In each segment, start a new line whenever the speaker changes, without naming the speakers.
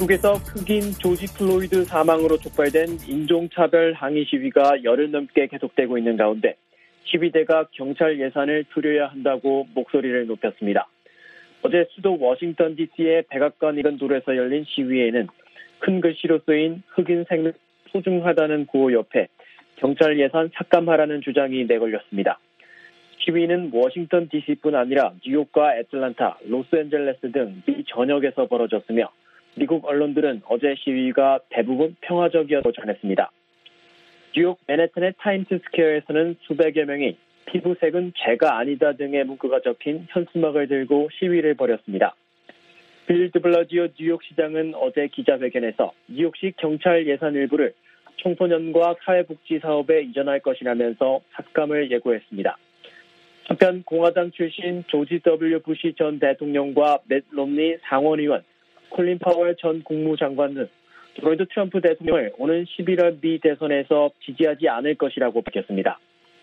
미국에서 흑인 조지 플로이드 사망으로 촉발된 인종차별 항의 시위가 열흘 넘게 계속되고 있는 가운데 시위대가 경찰 예산을 줄여야 한다고 목소리를 높였습니다. 어제 수도 워싱턴 DC의 백악관 인근도로에서 열린 시위에는 큰 글씨로 쓰인 흑인 생명 소중하다는 구호 옆에 경찰 예산 삭감하라는 주장이 내걸렸습니다. 시위는 워싱턴 DC뿐 아니라 뉴욕과 애틀란타, 로스앤젤레스 등 미 전역에서 벌어졌으며 미국 언론들은 어제 시위가 대부분 평화적이었다고 전했습니다. 뉴욕 맨해튼의 타임스 스퀘어에서는 수백여 명이 피부색은 죄가 아니다 등의 문구가 적힌 현수막을 들고 시위를 벌였습니다. 빌 드블러지오 뉴욕시장은 어제 기자회견에서 뉴욕시 경찰 예산 일부를 청소년과 사회복지 사업에 이전할 것이라면서 삭감을 예고했습니다. 한편 공화당 출신 조지 W. 부시 전 대통령과 맷 롬니 상원의원, 콜린 파월 전 국무장관 등 도널드 트럼프 대통령을 오는 11월 미 대선에서 지지하지 않을 것이라고 밝혔습니다.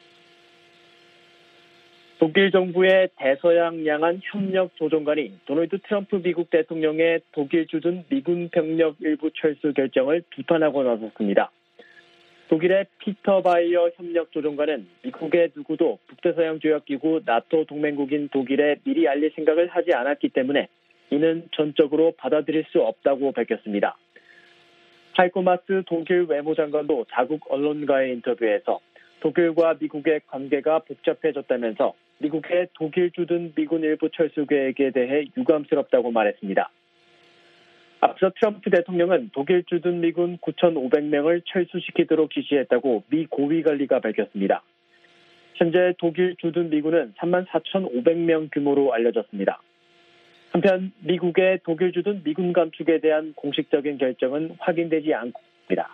독일 정부의 대서양 양안 협력 조정관이 도널드 트럼프 미국 대통령의 독일 주둔 미군 병력 일부 철수 결정을 비판하고 나섰습니다. 독일의 피터 바이어 협력 조정관은 미국의 누구도 북대서양 조약기구 나토 동맹국인 독일에 미리 알릴 생각을 하지 않았기 때문에 이는 전적으로 받아들일 수 없다고 밝혔습니다. 하이코 마스 독일 외무장관도 자국 언론과의 인터뷰에서 독일과 미국의 관계가 복잡해졌다면서 미국의 독일 주둔 미군 일부 철수 계획에 대해 유감스럽다고 말했습니다. 앞서 트럼프 대통령은 독일 주둔 미군 9,500명을 철수시키도록 지시했다고 미 고위관리가 밝혔습니다. 현재 독일 주둔 미군은 34,500명 규모로 알려졌습니다. 한편 미국의 독일 주둔 미군 감축에 대한 공식적인 결정은 확인되지 않고 있습니다.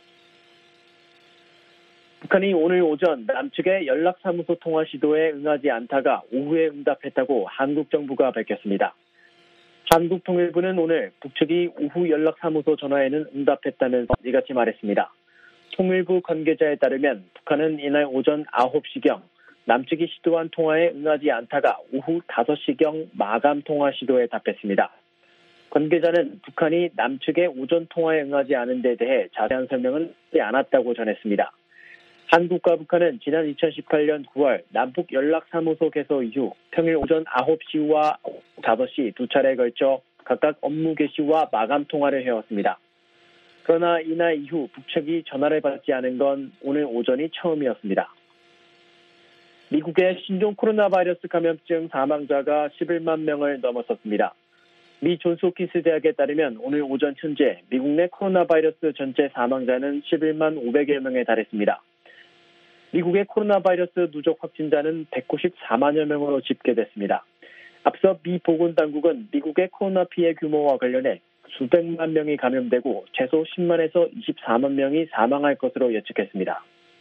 북한이 오늘 오전 남측의 연락사무소 통화 시도에 응하지 않다가 오후에 응답했다고 한국 정부가 밝혔습니다. 한국통일부는 오늘 북측이 오후 연락사무소 전화에는 응답했다면서 이같이 말했습니다. 통일부 관계자에 따르면 북한은 이날 오전 9시경 남측이 시도한 통화에 응하지 않다가 오후 5시경 마감 통화 시도에 답했습니다. 관계자는 북한이 남측의 오전 통화에 응하지 않은 데 대해 자세한 설명은 하지 않았다고 전했습니다. 한국과 북한은 지난 2018년 9월 남북 연락사무소 개소 이후 평일 오전 9시와 5시 두 차례에 걸쳐 각각 업무 개시와 마감 통화를 해왔습니다. 그러나 이날 이후 북측이 전화를 받지 않은 건 오늘 오전이 처음이었습니다. 미국의 신종 코로나 바이러스 감염증 사망자가 11만 명을 넘어섰습니다. 미 존스홉킨스 대학에 따르면 오늘 오전 현재 미국 내 코로나 바이러스 전체 사망자는 11만 500여 명에 달했습니다. 미국의 코로나 바이러스 누적 확진자는 194만여 명으로 집계됐습니다. 앞서 미 보건당국은 미국의 코로나 피해 규모와 관련해 수백만 명이 감염되고 최소 10만에서 24만 명이 사망할 것으로 예측했습니다.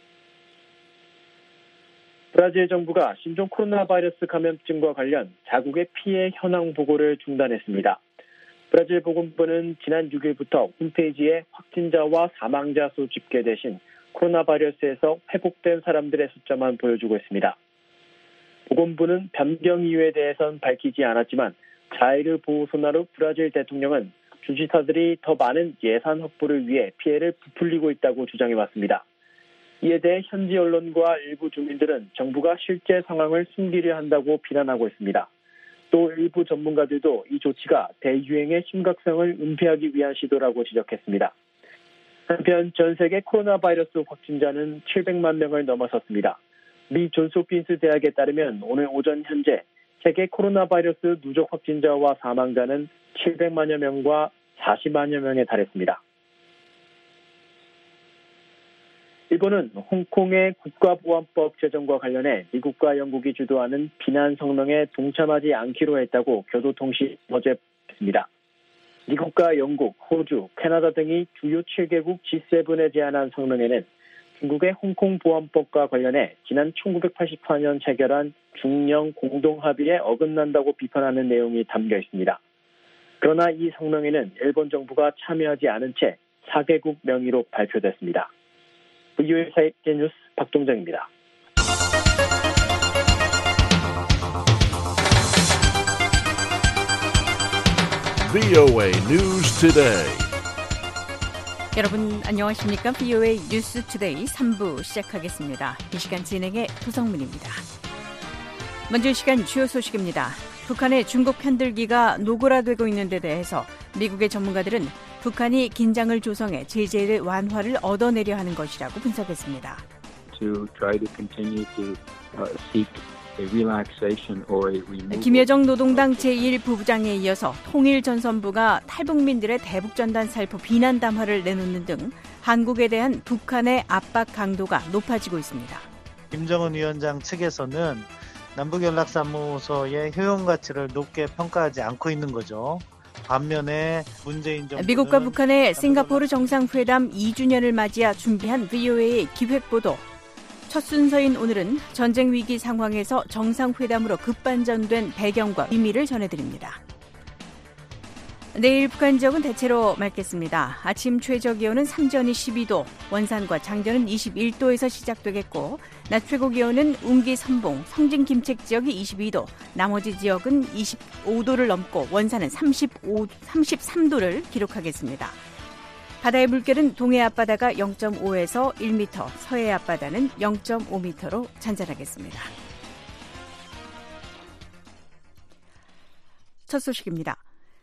브라질 정부가 신종 코로나 바이러스 감염증과 관련 자국의 피해 현황 보고를 중단했습니다. 브라질 보건부는 지난 6일부터 홈페이지에 확진자와 사망자 수 집계 대신 코로나 바이러스에서 회복된 사람들의 숫자만 보여주고 있습니다. 보건부는 변경 이유에 대해선 밝히지 않았지만 자이르 보우소나루 브라질 대통령은 주지사들이 더 많은 예산 확보를 위해 피해를 부풀리고 있다고 주장해왔습니다. 이에 대해 현지 언론과 일부 주민들은 정부가 실제 상황을 숨기려 한다고 비난하고 있습니다. 또 일부 전문가들도 이 조치가 대유행의 심각성을 은폐하기 위한 시도라고 지적했습니다. 한편 전 세계 코로나 바이러스 확진자는 700만 명을 넘어섰습니다. 미 존스홉킨스 대학에 따르면 오늘 오전 현재 세계 코로나 바이러스 누적 확진자와 사망자는 700만여 명과 40만여 명에 달했습니다. 일본은 홍콩의 국가보안법 제정과 관련해 미국과 영국이 주도하는 비난 성명에 동참하지 않기로 했다고 교도통신이 어제 밝혔습니다. 미국과 영국, 호주, 캐나다 등이 주요 7개국 G7에 제안한 성명에는 중국의 홍콩 보안법과 관련해 지난 1984년 체결한 중영 공동합의에 어긋난다고 비판하는 내용이 담겨 있습니다. 그러나 이 성명에는 일본 정부가 참여하지 않은 채 4개국 명의로 발표됐습니다. VOA 세계뉴스 박동정입니다.
VOA News Today. 여러분 안녕하십니까? VOA 뉴스 투데이 3부 시작하겠습니다. 이 시간 진행의 도성문입니다. 먼저 이 시간 주요 소식입니다. 북한의 중국 편들기가 노골화되고 있는 데 대해서 미국의 전문가들은 북한이 긴장을 조성해 제재를 완화를 얻어내려 하는 것이라고 분석했습니다.
To try to continue to seek a relaxation or a removal.
김여정 노동당 제1부부장에 이어서 통일전선부가 탈북민들의 대북전단 살포 비난 담화를 내놓는 등 한국에 대한 북한의 압박 강도가 높아지고 있습니다.
김정은 위원장 측에서는 남북연락사무소의 효용 가치를 높게 평가하지 않고 있는 거죠. 반면에 문재인 정부는
미국과 북한의 싱가포르 정상회담 2주년을 맞이해 준비한 VOA 기획보도. 첫 순서인 오늘은 전쟁 위기 상황에서 정상회담으로 급반전된 배경과 의미를 전해드립니다. 내일 북한 지역은 대체로 맑겠습니다. 아침 최저기온은 삼전이 12도, 원산과 장전은 21도에서 시작되겠고 낮 최고기온은 운기 선봉, 성진 김책 지역이 22도, 나머지 지역은 25도를 넘고 원산은 33도를 기록하겠습니다. 바다의 물결은 동해 앞바다가 0.5에서 1m, 서해 앞바다는 0.5m로 잔잔하겠습니다. 첫 소식입니다.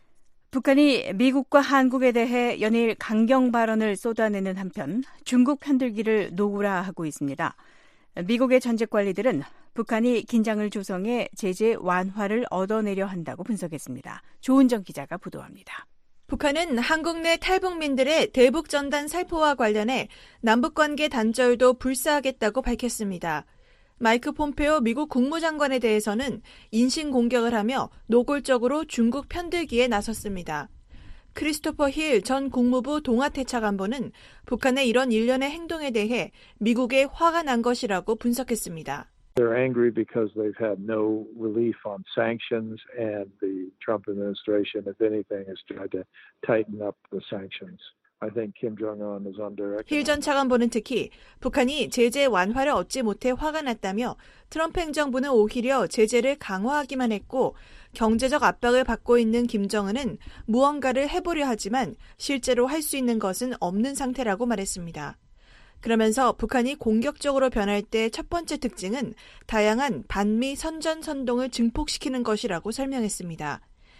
북한이 미국과 한국에 대해 연일 강경 발언을 쏟아내는 한편 중국 편들기를 노골화하고 있습니다. 미국의 전직 관리들은 북한이 긴장을 조성해 제재 완화를 얻어내려 한다고 분석했습니다. 조은정 기자가 보도합니다.
북한은 한국 내 탈북민들의 대북전단 살포와 관련해 남북관계 단절도 불사하겠다고 밝혔습니다. 마이크 폼페오 미국 국무장관에 대해서는 인신공격을 하며 노골적으로 중국 편들기에 나섰습니다. 크리스토퍼 힐 전 국무부 동아태차관보는 북한의 이런 일련의 행동에 대해 미국에 화가 난 것이라고 분석했습니다.
They're angry because they've had no relief on sanctions, and the Trump administration, if anything, has tried to tighten up the sanctions. I think Kim Jong-un is under.
힐 전 차관보는 특히 북한이 제재 완화를 얻지 못해 화가 났다며 트럼프 행정부는 오히려 제재를 강화하기만 했고 경제적 압박을 받고 있는 김정은은 무언가를 해보려 하지만 실제로 할 수 있는 것은 없는 상태라고 말했습니다. 그러면서 북한이 공격적으로 변할 때 첫 번째 특징은 다양한 반미 선전선동을 증폭시키는 것이라고 설명했습니다.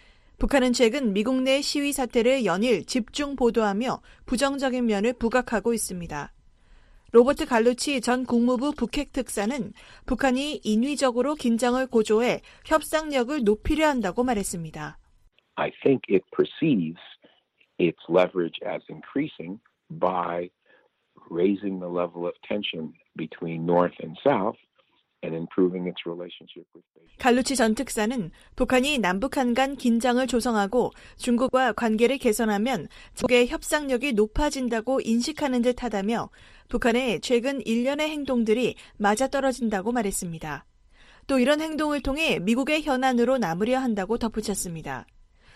북한은 최근 미국 내 시위 사태를 연일 집중 보도하며 부정적인 면을 부각하고 있습니다. 로버트 갈루치 전 국무부 북핵 특사는 북한이 인위적으로 긴장을 고조해 협상력을 높이려 한다고 말했습니다.
I think it perceives its leverage as increasing by raising the level of tension between North and South and improving its relationship with Beijing.
갈루치 전 특사는 북한이 남북한 간 긴장을 조성하고 중국과 관계를 개선하면 적의 협상력이 높아진다고 인식하는 듯하다며 북한의 최근 일련의 행동들이 맞아떨어진다고 말했습니다. 또 이런 행동을 통해 미국의 현안으로 남으려 한다고 덧붙였습니다.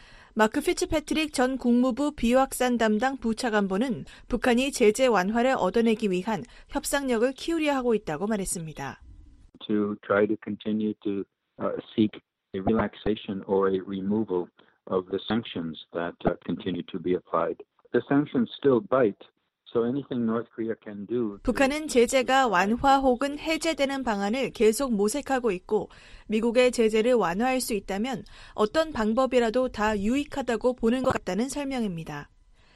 마크 피츠패트릭 전 국무부 비확산 담당 부차관보는 북한이 제재 완화를 얻어내기 위한 협상력을 키우려 하고 있다고 말했습니다.
To try to continue to seek a relaxation or a removal of the sanctions that continue to be applied. The sanctions still bite. So anything North Korea can do.
북한은 제재가 완화 혹은 해제되는 방안을 계속 모색하고 있고 미국의 제재를 완화할 수 있다면 어떤 방법이라도 다 유익하다고 보는 것 같다는 설명입니다.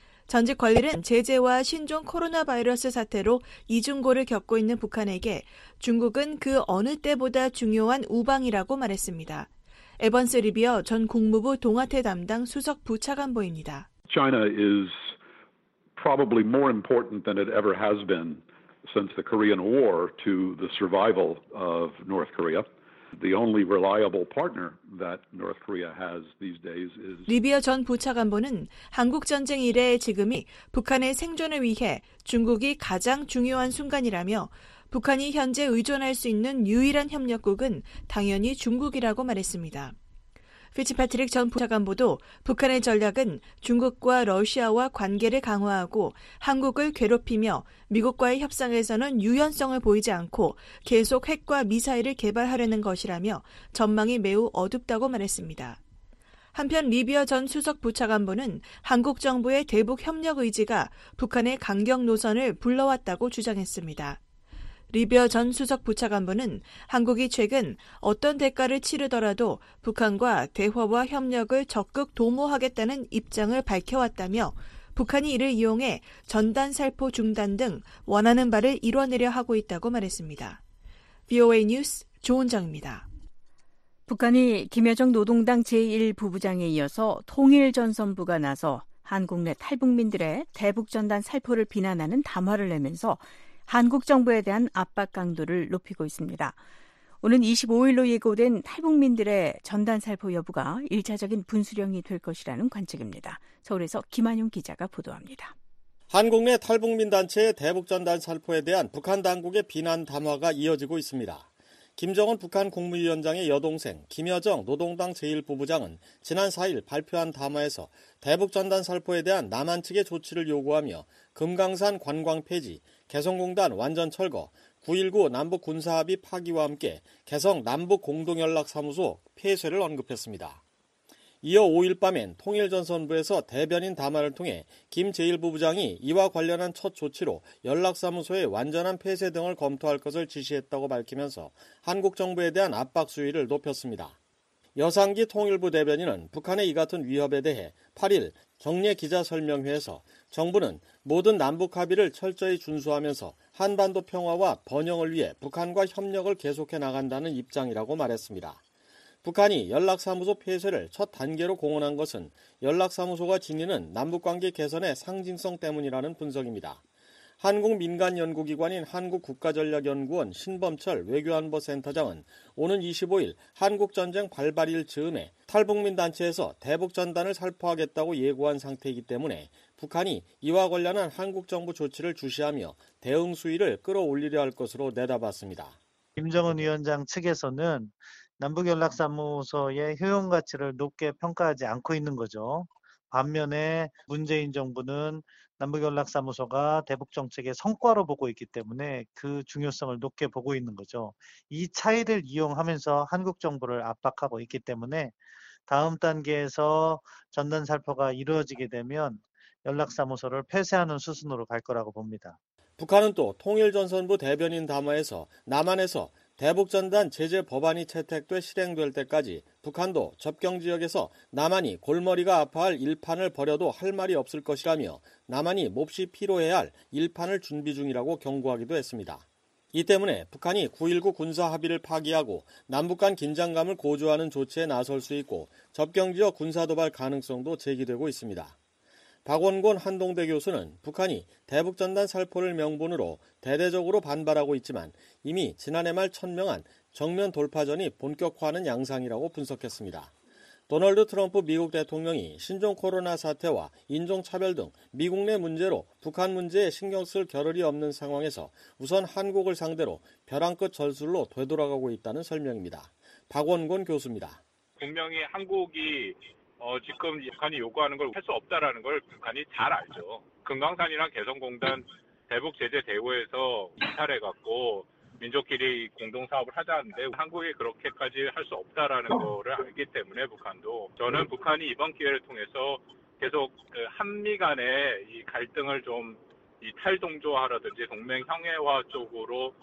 전직 관리는 제재와 신종 코로나 바이러스 사태로 이중고를 겪고 있는 북한에게 중국은 그 어느 때보다 중요한 우방이라고 말했습니다. 에번스 리비어 전 국무부 동아태 담당 수석 부차관보입니다.
China is probably more important than it ever has been since the Korean War to the survival of North Korea. The only reliable partner that North Korea has these days is
리비어 전 부차관보는 한국 전쟁 이래 지금이 북한의 생존을 위해 중국이 가장 중요한 순간이라며 북한이 현재 의존할 수 있는 유일한 협력국은 당연히 중국이라고 말했습니다. 피츠패트릭 전 부차관보도 북한의 전략은 중국과 러시아와 관계를 강화하고 한국을 괴롭히며 미국과의 협상에서는 유연성을 보이지 않고 계속 핵과 미사일을 개발하려는 것이라며 전망이 매우 어둡다고 말했습니다. 한편 리비어 전 수석 부차관보는 한국 정부의 대북 협력 의지가 북한의 강경 노선을 불러왔다고 주장했습니다. 리비어 전 수석 부차관보는 한국이 최근 어떤 대가를 치르더라도 북한과 대화와 협력을 적극 도모하겠다는 입장을 밝혀왔다며 북한이 이를 이용해 전단 살포 중단 등 원하는 바를 이뤄내려 하고 있다고 말했습니다. VOA 뉴스 조은정입니다.
북한이 김여정 노동당 제1부부장에 이어서 통일전선부가 나서 한국 내 탈북민들의 대북전단 살포를 비난하는 담화를 내면서 한국 정부에 대한 압박 강도를 높이고 있습니다. 오는 25일로 예고된 탈북민들의 전단 살포 여부가 1차적인 분수령이 될 것이라는 관측입니다. 서울에서 김한용 기자가 보도합니다.
한국 내 탈북민 단체의 대북전단 살포에 대한 북한 당국의 비난 담화가 이어지고 있습니다. 김정은 북한 국무위원장의 여동생 김여정 노동당 제1부부장은 지난 4일 발표한 담화에서 대북전단 살포에 대한 남한 측의 조치를 요구하며 금강산 관광 폐지, 개성공단 완전 철거, 9.19 남북 군사합의 파기와 함께 개성 남북공동연락사무소 폐쇄를 언급했습니다. 이어 5일 밤엔 통일전선부에서 대변인 담화를 통해 김 제1부부장이 이와 관련한 첫 조치로 연락사무소의 완전한 폐쇄 등을 검토할 것을 지시했다고 밝히면서 한국 정부에 대한 압박 수위를 높였습니다. 여상기 통일부 대변인은 북한의 이 같은 위협에 대해 8일 정례 기자설명회에서 정부는 모든 남북 합의를 철저히 준수하면서 한반도 평화와 번영을 위해 북한과 협력을 계속해 나간다는 입장이라고 말했습니다. 북한이 연락사무소 폐쇄를 첫 단계로 공언한 것은 연락사무소가 지니는 남북관계 개선의 상징성 때문이라는 분석입니다. 한국 민간연구기관인 한국국가전략연구원 신범철 외교안보센터장은 오는 25일 한국전쟁 발발일 즈음에 탈북민 단체에서 대북전단을 살포하겠다고 예고한 상태이기 때문에 북한이 이와 관련한 한국 정부 조치를 주시하며 대응 수위를 끌어올리려 할 것으로 내다봤습니다.
김정은 위원장 측에서는 남북연락사무소의 효용 가치를 높게 평가하지 않고 있는 거죠. 반면에 문재인 정부는 남북연락사무소가 대북정책의 성과로 보고 있기 때문에 그 중요성을 높게 보고 있는 거죠. 이 차이를 이용하면서 한국 정부를 압박하고 있기 때문에 다음 단계에서 전단 살포가 이루어지게 되면 연락사무소를 폐쇄하는 수순으로 갈 거라고 봅니다.
북한은 또 통일전선부 대변인 담화에서 남한에서 대북전단 제재 법안이 채택돼 실행될 때까지 북한도 접경지역에서 남한이 골머리가 아파할 일판을 벌여도 할 말이 없을 것이라며 남한이 몹시 필요해야 할 일판을 준비 중이라고 경고하기도 했습니다. 이 때문에 북한이 9.19 군사합의를 파기하고 남북 간 긴장감을 고조하는 조치에 나설 수 있고 접경지역 군사도발 가능성도 제기되고 있습니다. 박원곤 한동대 교수는 북한이 대북전단 살포를 명분으로 대대적으로 반발하고 있지만 이미 지난해 말 천명한 정면 돌파전이 본격화하는 양상이라고 분석했습니다. 도널드 트럼프 미국 대통령이 신종 코로나 사태와 인종차별 등 미국 내 문제로 북한 문제에 신경 쓸 겨를이 없는 상황에서 우선 한국을 상대로 벼랑 끝 전술로 되돌아가고 있다는 설명입니다. 박원곤 교수입니다.
분명히 한국이 지금 북한이 요구하는 걸 할 수 없다라는 걸 북한이 잘 알죠. 금강산이랑 개성공단 대북 제재 대우에서 이탈해갖고 민족끼리 공동 사업을 하자는데 한국이 그렇게까지 할 수 없다라는 거를 알기 때문에 북한도 저는 북한이 이번 기회를 통해서 계속 한미 간의 이 갈등을 좀 이 탈동조화라든지 동맹 형해화 쪽으로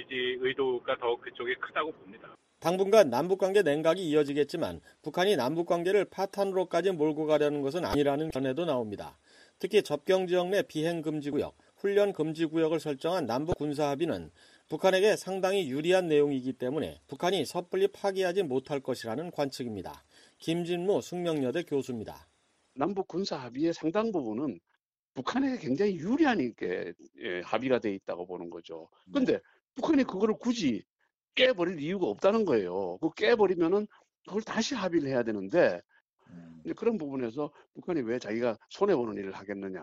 의도가 더 그쪽이 크다고 봅니다.
당분간 남북관계 냉각이 이어지겠지만 북한이 남북관계를 파탄으로까지 몰고 가려는 것은 아니라는 견해도 나옵니다. 특히 접경지역 내 비행금지구역, 훈련금지구역을 설정한 남북 군사합의는 북한에게 상당히 유리한 내용이기 때문에 북한이 섣불리 파기하지 못할 것이라는 관측입니다. 김진무 숙명여대 교수입니다.
남북 군사합의의 상당 부분은 북한에게 굉장히 유리한 게 합의가 돼 있다고 보는 거죠. 그런데 북한이 그거를 굳이 깨버릴 이유가 없다는 거예요. 그 깨버리면은 그걸 다시 합의를 해야 되는데 그런 부분에서 북한이 왜 자기가 손해보는 일을 하겠느냐.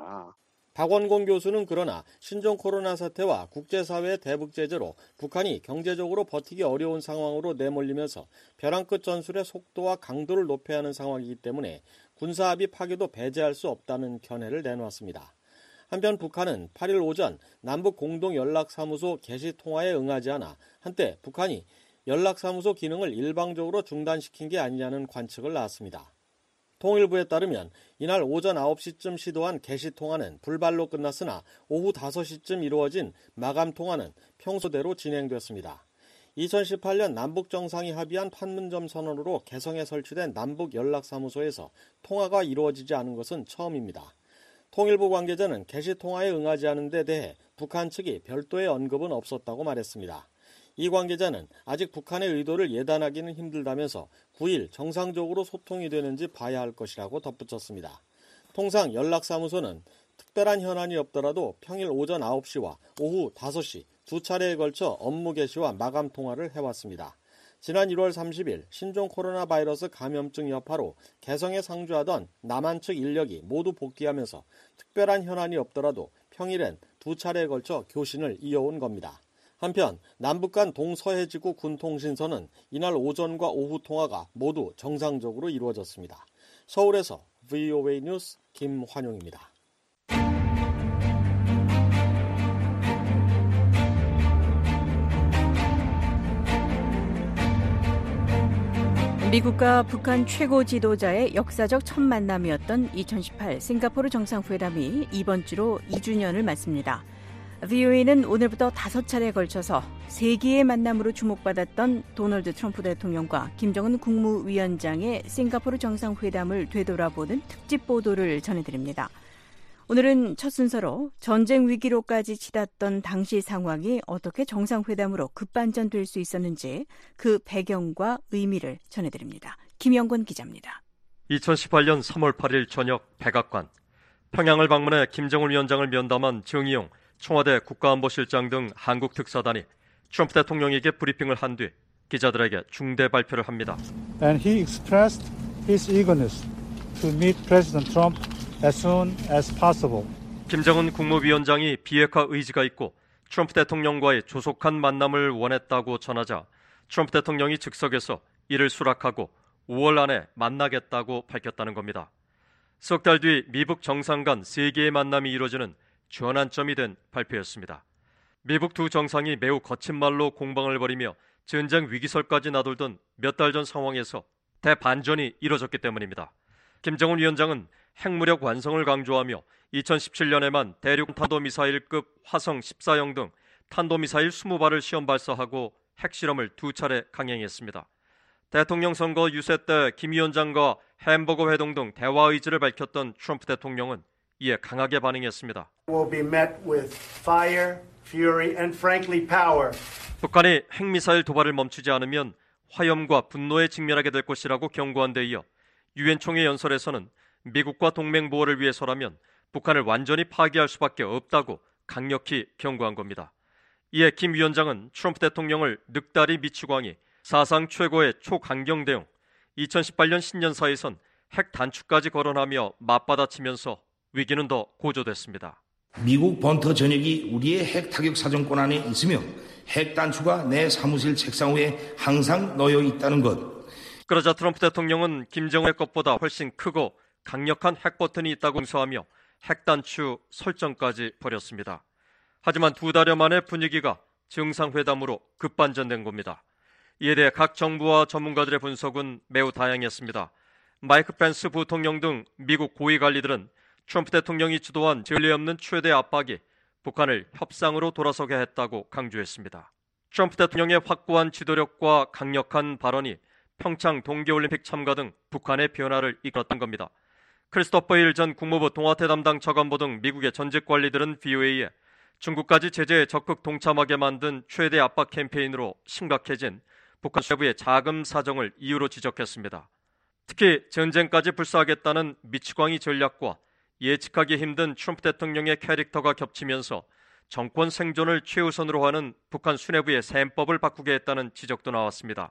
박원곤 교수는 그러나 신종 코로나 사태와 국제사회의 대북 제재로 북한이 경제적으로 버티기 어려운 상황으로 내몰리면서 벼랑 끝 전술의 속도와 강도를 높여야 하는 상황이기 때문에 군사합의 파기도 배제할 수 없다는 견해를 내놓았습니다. 한편 북한은 8일 오전 남북 공동연락사무소 개시 통화에 응하지 않아 한때 북한이 연락사무소 기능을 일방적으로 중단시킨 게 아니냐는 관측을 낳았습니다. 통일부에 따르면 이날 오전 9시쯤 시도한 개시 통화는 불발로 끝났으나 오후 5시쯤 이루어진 마감 통화는 평소대로 진행됐습니다. 2018년 남북 정상이 합의한 판문점 선언으로 개성에 설치된 남북 연락사무소에서 통화가 이루어지지 않은 것은 처음입니다. 통일부 관계자는 개시 통화에 응하지 않은 데 대해 북한 측이 별도의 언급은 없었다고 말했습니다. 이 관계자는 아직 북한의 의도를 예단하기는 힘들다면서 9일 정상적으로 소통이 되는지 봐야 할 것이라고 덧붙였습니다. 통상 연락사무소는 특별한 현안이 없더라도 평일 오전 9시와 오후 5시 두 차례에 걸쳐 업무 개시와 마감 통화를 해왔습니다. 지난 1월 30일 신종 코로나 바이러스 감염증 여파로 개성에 상주하던 남한 측 인력이 모두 복귀하면서 특별한 현안이 없더라도 평일엔 두 차례에 걸쳐 교신을 이어온 겁니다. 한편 남북 간 동서해지구 군통신선은 이날 오전과 오후 통화가 모두 정상적으로 이루어졌습니다. 서울에서 VOA 뉴스 김환용입니다.
미국과 북한 최고 지도자의 역사적 첫 만남이었던 2018 싱가포르 정상회담이 이번 주로 2주년을 맞습니다. VOA는 오늘부터 5차례에 걸쳐서 세기의 만남으로 주목받았던 도널드 트럼프 대통령과 김정은 국무위원장의 싱가포르 정상회담을 되돌아보는 특집 보도를 전해드립니다. 오늘은 첫 순서로 전쟁 위기로까지 치닫던 당시 상황이 어떻게 정상회담으로 급반전될 수 있었는지 그 배경과 의미를 전해드립니다. 김영권 기자입니다.
2018년 3월 8일 저녁 백악관, 평양을 방문해 김정은 위원장을 면담한 정의용 청와대 국가안보실장 등 한국 특사단이 트럼프 대통령에게 브리핑을 한 뒤 기자들에게 중대 발표를 합니다.
And he expressed his eagerness to meet President Trump as soon as possible.
김정은 국무위원장이 비핵화 의지가 있고 트럼프 대통령과의 조속한 만남을 원했다고 전하자 트럼프 대통령이 즉석에서 이를 수락하고 5월 안에 만나겠다고 밝혔다는 겁니다. 석 달 뒤 미북 정상 간 3개의 만남이 이루어지는 전환점이 된 발표였습니다. 미북 두 정상이 매우 거친 말로 공방을 벌이며 전쟁 위기설까지 나돌던 몇 달 전 상황에서 대반전이 이뤄졌기 때문입니다. 김정은 위원장은 핵무력 완성을 강조하며 2017년에만 대륙 탄도미사일급 화성 14형 등 탄도미사일 20발을 시험 발사하고 핵실험을 2차례 강행했습니다. 대통령 선거 유세 때 김 위원장과 햄버거 회동 등 대화 의지를 밝혔던 트럼프 대통령은 이에 강하게 반응했습니다.
Will be met with fire, fury, and frankly power.
북한이 핵미사일 도발을 멈추지 않으면 화염과 분노에 직면하게 될 것이라고 경고한 데 이어 유엔 총회 연설에서는 미국과 동맹 보호를 위해서라면 북한을 완전히 파괴할 수밖에 없다고 강력히 경고한 겁니다. 이에 김 위원장은 트럼프 대통령을 늑다리 미치광이 사상 최고의 초강경 대응, 2018년 신년사에선 핵 단추까지 거론하며 맞받아치면서 위기는 더 고조됐습니다.
미국 번터 전역이 우리의 핵 타격 사정권 안에 있으며 핵 단추가 내 사무실 책상 위에 항상 놓여 있다는 것.
그러자 트럼프 대통령은 김정은의 것보다 훨씬 크고 강력한 핵 버튼이 있다고 응수하며 핵 단추 설정까지 벌였습니다. 하지만 2달여 만에 분위기가 정상회담으로 급반전된 겁니다. 이에 대해 각 정부와 전문가들의 분석은 매우 다양했습니다. 마이크 펜스 부통령 등 미국 고위 관리들은 트럼프 대통령이 주도한 전례 없는 최대 압박이 북한을 협상으로 돌아서게 했다고 강조했습니다. 트럼프 대통령의 확고한 지도력과 강력한 발언이 평창 동계올림픽 참가 등 북한의 변화를 이끌었던 겁니다. 크리스토퍼 힐 전 국무부 동아태 담당 차관보 등 미국의 전직 관리들은 VOA에 중국까지 제재에 적극 동참하게 만든 최대 압박 캠페인으로 심각해진 북한 내부의 자금 사정을 이유로 지적했습니다. 특히 전쟁까지 불사하겠다는 미치광이 전략과 예측하기 힘든 트럼프 대통령의 캐릭터가 겹치면서 정권 생존을 최우선으로 하는 북한 수뇌부의 셈법을 바꾸게 했다는 지적도 나왔습니다.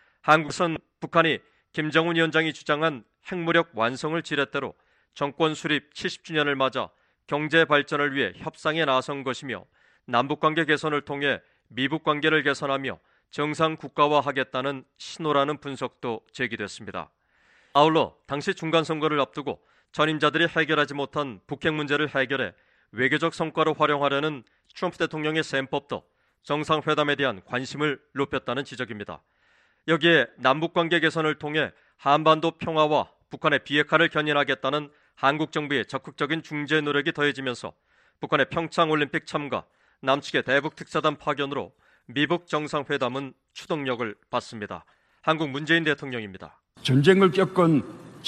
한국은 북한이 김정은 위원장이 주장한 핵무력 완성을 지렛대로 정권 수립 70주년을 맞아 경제 발전을 위해 협상에 나선 것이며 남북관계 개선을 통해 미북 관계를 개선하며 정상 국가화하겠다는 신호라는 분석도 제기됐습니다. 아울러 당시 중간선거를 앞두고 전임자들이 해결하지 못한 북핵 문제를 해결해 외교적 성과로 활용하려는 트럼프 대통령의 셈법도 정상회담에 대한 관심을 높였다는 지적입니다. 여기에 남북관계 개선을 통해 한반도 평화와 북한의 비핵화를 견인하겠다는 한국 정부의 적극적인 중재 노력이 더해지면서 북한의 평창올림픽 참가, 남측의 대북특사단 파견으로 미북 정상회담은 추동력을 받습니다. 한국 문재인 대통령입니다.
전쟁을 겪은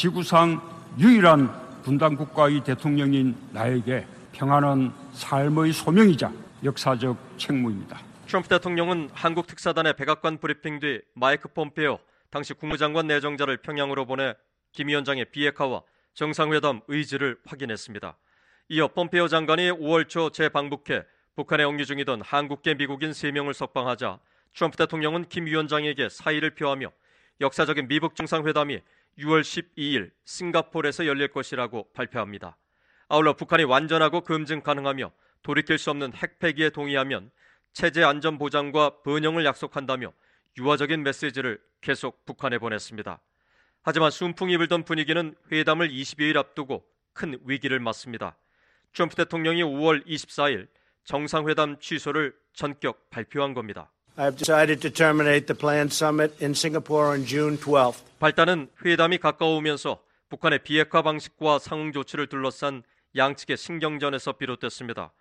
지구상 유일한 분단국가의 대통령인 나에게 평안은 삶의 소명이자 역사적 책무입니다.
트럼프 대통령은 한국 특사단의 백악관 브리핑 뒤 마이크 폼페오 당시 국무장관 내정자를 평양으로 보내 김 위원장의 비핵화와 정상회담 의지를 확인했습니다. 이어 폼페오 장관이 5월 초 재방북해 북한에 억류 중이던 한국계 미국인 3명을 석방하자 트럼프 대통령은 김 위원장에게 사의를 표하며 역사적인 미북 정상회담이 6월 12일 싱가포르에서 열릴 것이라고 발표합니다. 아울러 북한이 완전하고 검증 가능하며 돌이킬 수 없는 핵폐기에 동의하면 체제 안전 보장과 번영을 약속한다며 유화적인 메시지를 계속 북한에 보냈습니다. 하지만 순풍이 불던 분위기는 회담을 20여일 앞두고 큰 위기를 맞습니다. 트럼프 대통령이 5월 24일 정상회담 취소를 전격 발표한 겁니다.
I've decided to terminate the planned summit in Singapore on June 12th.
발단은 회담이 가까워오면서 북한의 비핵화 방식과 상응 조치를 둘러싼 양측의 신경전에서 비롯됐습니다.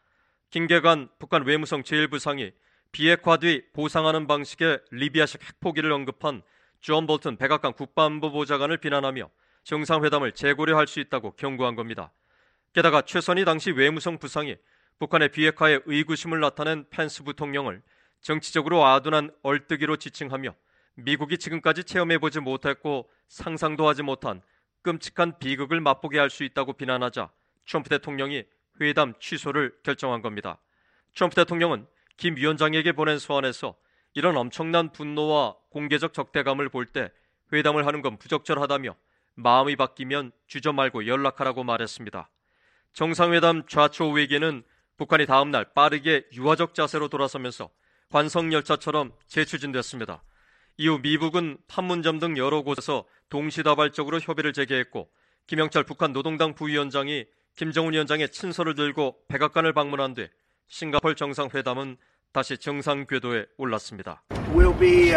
김계관 북한 외무성 제1부상이 비핵화 뒤 보상하는 방식의 리비아식 핵포기를 언급한 존 볼튼 백악관 국방부 보좌관을 비난하며 정상회담을 재고려할 수 있다고 경고한 겁니다. 게다가 최선희 당시 외무성 부상이 북한의 비핵화에 의구심을 나타낸 펜스 부통령을 정치적으로 아둔한 얼뜨기로 지칭하며 미국이 지금까지 체험해보지 못했고 상상도 하지 못한 끔찍한 비극을 맛보게 할 수 있다고 비난하자 트럼프 대통령이 회담 취소를 결정한 겁니다. 트럼프 대통령은 김 위원장에게 보낸 서한에서 이런 엄청난 분노와 공개적 적대감을 볼 때 회담을 하는 건 부적절하다며 마음이 바뀌면 주저 말고 연락하라고 말했습니다. 정상회담 좌초 우회기는 북한이 다음 날 빠르게 유화적 자세로 돌아서면서 관성열차처럼 재추진됐습니다. 이후 미북은 판문점 등 여러 곳에서 동시다발적으로 협의를 재개했고 김영철 북한 노동당 부위원장이 김정은 위원장의 친서를 들고 백악관을 방문한 뒤 싱가포르 정상회담은 다시 정상 궤도에 올랐습니다.
We'll be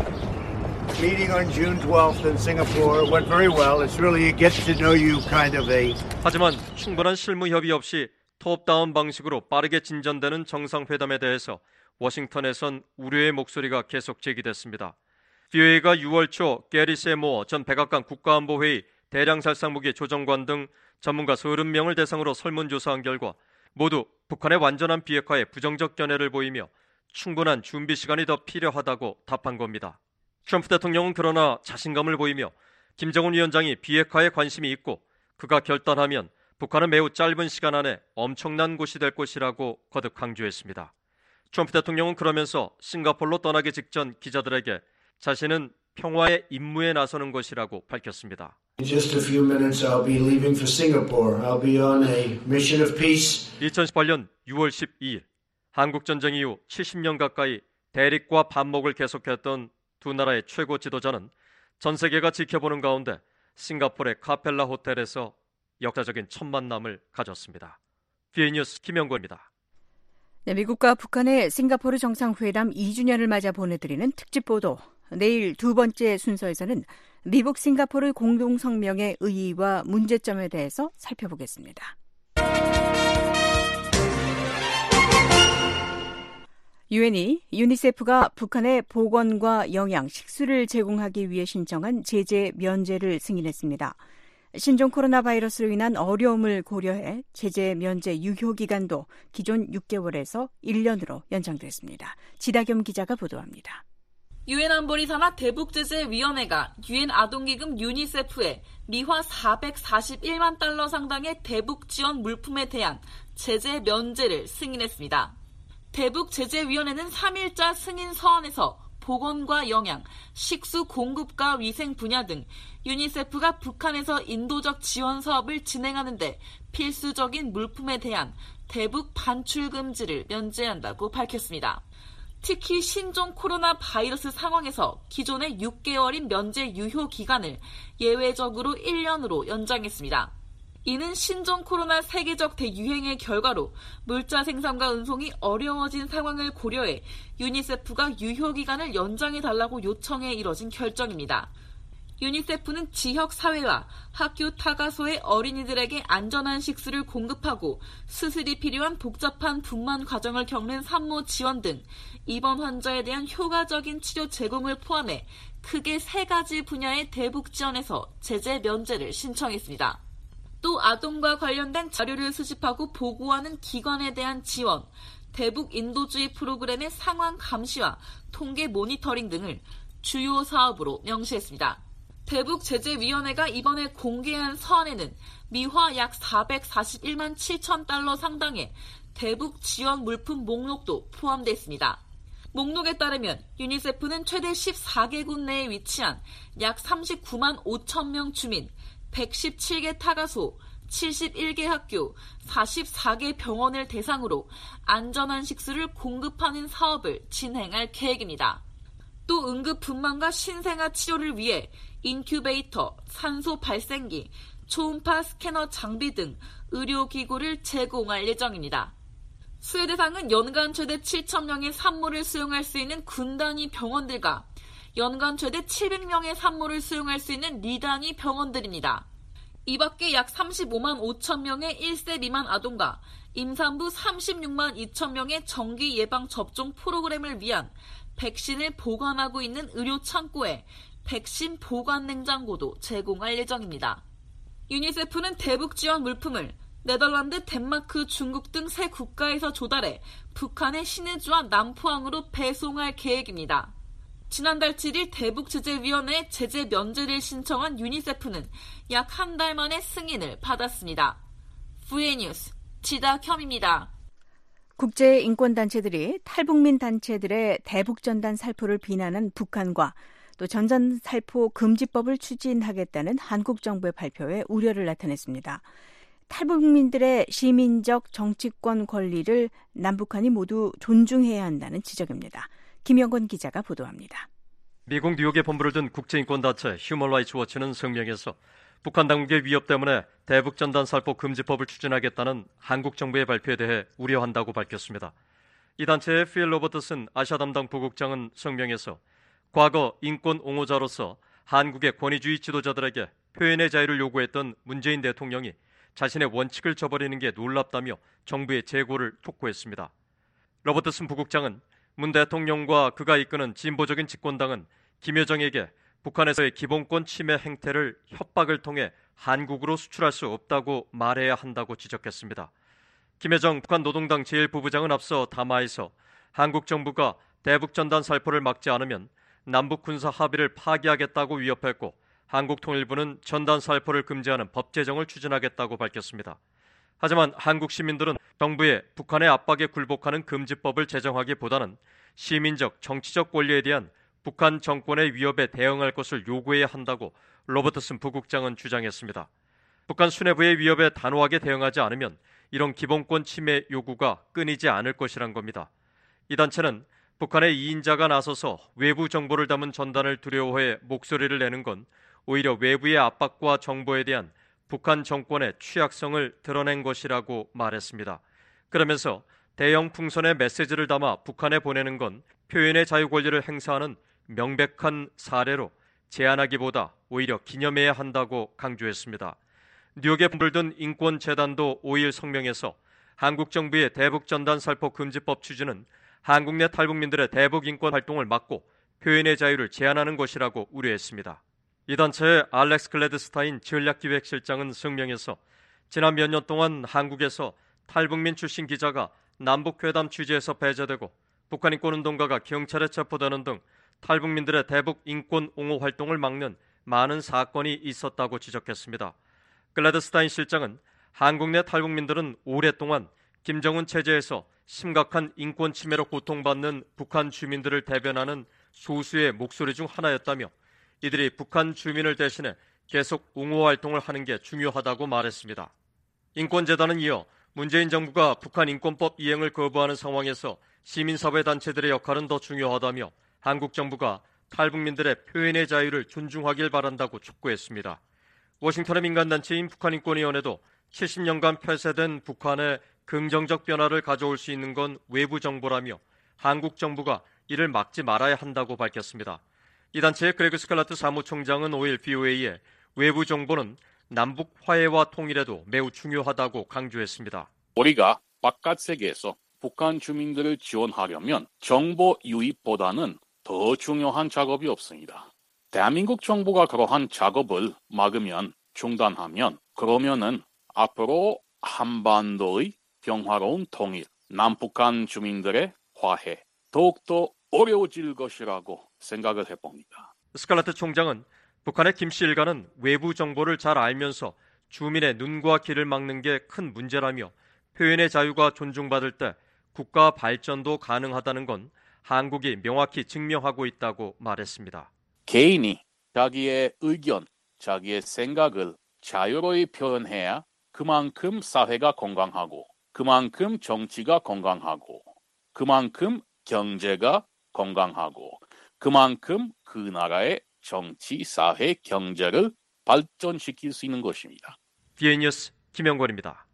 meeting on June 12th in Singapore. It went very well. It's really a get to know you kind of a.
하지만 충분한 실무 협의 없이 톱다운 방식으로 빠르게 진전되는 정상회담에 대해서 워싱턴에선 우려의 목소리가 계속 제기됐습니다. VOA가 6월 초 게리 세모어 전 백악관 국가안보회의 대량살상무기 조정관 등 전문가 30명을 대상으로 설문조사한 결과 모두 북한의 완전한 비핵화에 부정적 견해를 보이며 충분한 준비 시간이 더 필요하다고 답한 겁니다. 트럼프 대통령은 그러나 자신감을 보이며 김정은 위원장이 비핵화에 관심이 있고 그가 결단하면 북한은 매우 짧은 시간 안에 엄청난 곳이 될 것이라고 거듭 강조했습니다. 트럼프 대통령은 그러면서 싱가포르로 떠나기 직전 기자들에게 자신은 평화의 임무에 나서는 것이라고 밝혔습니다.
In just a few minutes, I'll be leaving for Singapore. I'll be on a mission of peace.
2018년 6월 12일 한국 전쟁 이후 70년 가까이 대립과 반목을 계속했던 두 나라의 최고 지도자는 전 세계가 지켜보는 가운데 싱가포르의 카펠라 호텔에서 역사적인 첫 만남을 가졌습니다. VOA 뉴스 김영권입니다.
네, 미국과 북한의 싱가포르 정상회담 2주년을 맞아 보내드리는 특집 보도. 내일 두 번째 순서에서는 미북 싱가포르 공동성명의 의의와 문제점에 대해서 살펴보겠습니다. 유엔이 유니세프가 북한의 보건과 영양, 식수를 제공하기 위해 신청한 제재 면제를 승인했습니다. 신종 코로나 바이러스로 인한 어려움을 고려해 제재 면제 유효 기간도 기존 6개월에서 1년으로 연장됐습니다. 지다겸 기자가 보도합니다.
유엔 안보리 산하 대북제재위원회가 유엔 아동기금 유니세프에 미화 441만 달러 상당의 대북 지원 물품에 대한 제재 면제를 승인했습니다. 대북제재위원회는 3일자 승인 서한에서 보건과 영양, 식수 공급과 위생 분야 등 유니세프가 북한에서 인도적 지원 사업을 진행하는 데 필수적인 물품에 대한 대북 반출 금지를 면제한다고 밝혔습니다. 특히 신종 코로나 바이러스 상황에서 기존의 6개월인 면제 유효 기간을 예외적으로 1년으로 연장했습니다. 이는 신종 코로나 세계적 대유행의 결과로 물자 생산과 운송이 어려워진 상황을 고려해 유니세프가 유효 기간을 연장해달라고 요청해 이뤄진 결정입니다. 유니세프는 지역사회와 학교 타가소의 어린이들에게 안전한 식수를 공급하고 수술이 필요한 복잡한 분만 과정을 겪는 산모 지원 등 입원 환자에 대한 효과적인 치료 제공을 포함해 크게 3가지 분야의 대북 지원에서 제재 면제를 신청했습니다. 또 아동과 관련된 자료를 수집하고 보고하는 기관에 대한 지원, 대북 인도주의 프로그램의 상황 감시와 통계 모니터링 등을 주요 사업으로 명시했습니다. 대북제재위원회가 이번에 공개한 서한에는 미화 약 441만 7천 달러 상당의 대북 지원 물품 목록도 포함되어 있습니다. 목록에 따르면 유니세프는 최대 14개국 내에 위치한 약 39만 5천 명 주민, 117개 타가소, 71개 학교, 44개 병원을 대상으로 안전한 식수를 공급하는 사업을 진행할 계획입니다. 또 응급 분만과 신생아 치료를 위해 인큐베이터, 산소 발생기, 초음파 스캐너 장비 등 의료기구를 제공할 예정입니다. 수혜 대상은 연간 최대 7,000명의 산모를 수용할 수 있는 군단위 병원들과 연간 최대 700명의 산모를 수용할 수 있는 리단위 병원들입니다. 이 밖에 약 35만 5천 명의 1세 미만 아동과 임산부 36만 2천 명의 정기 예방 접종 프로그램을 위한 백신을 보관하고 있는 의료 창고에 백신 보관 냉장고도 제공할 예정입니다. 유니세프는 대북 지원 물품을 네덜란드, 덴마크, 중국 등 3국가에서 조달해 북한의 신의주와 남포항으로 배송할 계획입니다. 지난달 7일 대북제재위원회에 제재 면제를 신청한 유니세프는 약 한 달 만에 승인을 받았습니다. VN뉴스 지다겸입니다.
국제인권단체들이 탈북민 단체들의 대북전단 살포를 비난한 북한과 또 전단 살포 금지법을 추진하겠다는 한국 정부의 발표에 우려를 나타냈습니다. 탈북민들의 시민적 정치권 권리를 남북한이 모두 존중해야 한다는 지적입니다. 김영건 기자가 보도합니다.
미국 뉴욕에 본부를 둔 국제인권단체 휴먼 라이츠 워치는 성명에서 북한 당국의 위협 때문에 대북전단 살포 금지법을 추진하겠다는 한국 정부의 발표에 대해 우려한다고 밝혔습니다. 이 단체의 필 로버트슨 아시아 담당 부국장은 성명에서 과거 인권 옹호자로서 한국의 권위주의 지도자들에게 표현의 자유를 요구했던 문재인 대통령이 자신의 원칙을 저버리는 게 놀랍다며 정부의 재고를 촉구했습니다. 로버트슨 부국장은 문 대통령과 그가 이끄는 진보적인 집권당은 김여정에게 북한에서의 기본권 침해 행태를 협박을 통해 한국으로 수출할 수 없다고 말해야 한다고 지적했습니다. 김여정 북한 노동당 제1부부장은 앞서 담화에서 한국 정부가 대북전단 살포를 막지 않으면 남북 군사 합의를 파기하겠다고 위협했고 한국 통일부는 전단 살포를 금지하는 법 제정을 추진하겠다고 밝혔습니다. 하지만 한국 시민들은 정부의 북한의 압박에 굴복하는 금지법을 제정하기보다는 시민적, 정치적 권리에 대한 북한 정권의 위협에 대응할 것을 요구해야 한다고 로버트슨 부국장은 주장했습니다. 북한 수뇌부의 위협에 단호하게 대응하지 않으면 이런 기본권 침해 요구가 끊이지 않을 것이란 겁니다. 이 단체는 북한의 2인자가 나서서 외부 정보를 담은 전단을 두려워해 목소리를 내는 건 오히려 외부의 압박과 정보에 대한 북한 정권의 취약성을 드러낸 것이라고 말했습니다. 그러면서 대형 풍선의 메시지를 담아 북한에 보내는 건 표현의 자유 권리를 행사하는 명백한 사례로 제안하기보다 오히려 기념해야 한다고 강조했습니다. 뉴욕에 본부를 둔 인권재단도 5일 성명에서 한국 정부의 대북전단 살포 금지법 추진은 한국 내 탈북민들의 대북 인권 활동을 막고 표현의 자유를 제한하는 것이라고 우려했습니다. 이 단체의 알렉스 글래드스타인 전략기획실장은 성명에서 지난 몇 년 동안 한국에서 탈북민 출신 기자가 남북회담 취재에서 배제되고 북한 인권운동가가 경찰에 체포되는 등 탈북민들의 대북 인권 옹호 활동을 막는 많은 사건이 있었다고 지적했습니다. 글래드스타인 실장은 한국 내 탈북민들은 오랫동안 김정은 체제에서 심각한 인권 침해로 고통받는 북한 주민들을 대변하는 소수의 목소리 중 하나였다며 이들이 북한 주민을 대신해 계속 옹호 활동을 하는 게 중요하다고 말했습니다. 인권재단은 이어 문재인 정부가 북한 인권법 이행을 거부하는 상황에서 시민사회 단체들의 역할은 더 중요하다며 한국 정부가 탈북민들의 표현의 자유를 존중하길 바란다고 촉구했습니다. 워싱턴의 민간단체인 북한인권위원회도 70년간 폐쇄된 북한에 긍정적 변화를 가져올 수 있는 건 외부 정보라며 한국 정부가 이를 막지 말아야 한다고 밝혔습니다. 이 단체의 그레그 스칼라트 사무총장은 5일 BOA에 외부 정보는 남북 화해와 통일에도 매우 중요하다고 강조했습니다.
우리가 바깥 세계에서 북한 주민들을 지원하려면 정보 유입보다는 더 중요한 작업이 없습니다. 대한민국 정부가 그러한 작업을 막으면, 중단하면, 그러면은 앞으로 한반도의 평화로운 통일, 남북한 주민들의 화해, 더욱더 어려워질 것이라고 생각을 해봅니다.
스칼라트 총장은 북한의 김씨 일가는 외부 정보를 잘 알면서 주민의 눈과 귀를 막는 게 큰 문제라며 표현의 자유가 존중받을 때 국가 발전도 가능하다는 건 한국이 명확히 증명하고 있다고 말했습니다.
개인이 자기의 의견, 자기의 생각을 자유로이 표현해야 그만큼 사회가 건강하고, 그만큼 정치가 건강하고, 그만큼 경제가 건강하고, 그만큼 그 나라의 정치, 사회, 경제를 발전시킬 수 있는 것입니다.
DN뉴스 김영권입니다.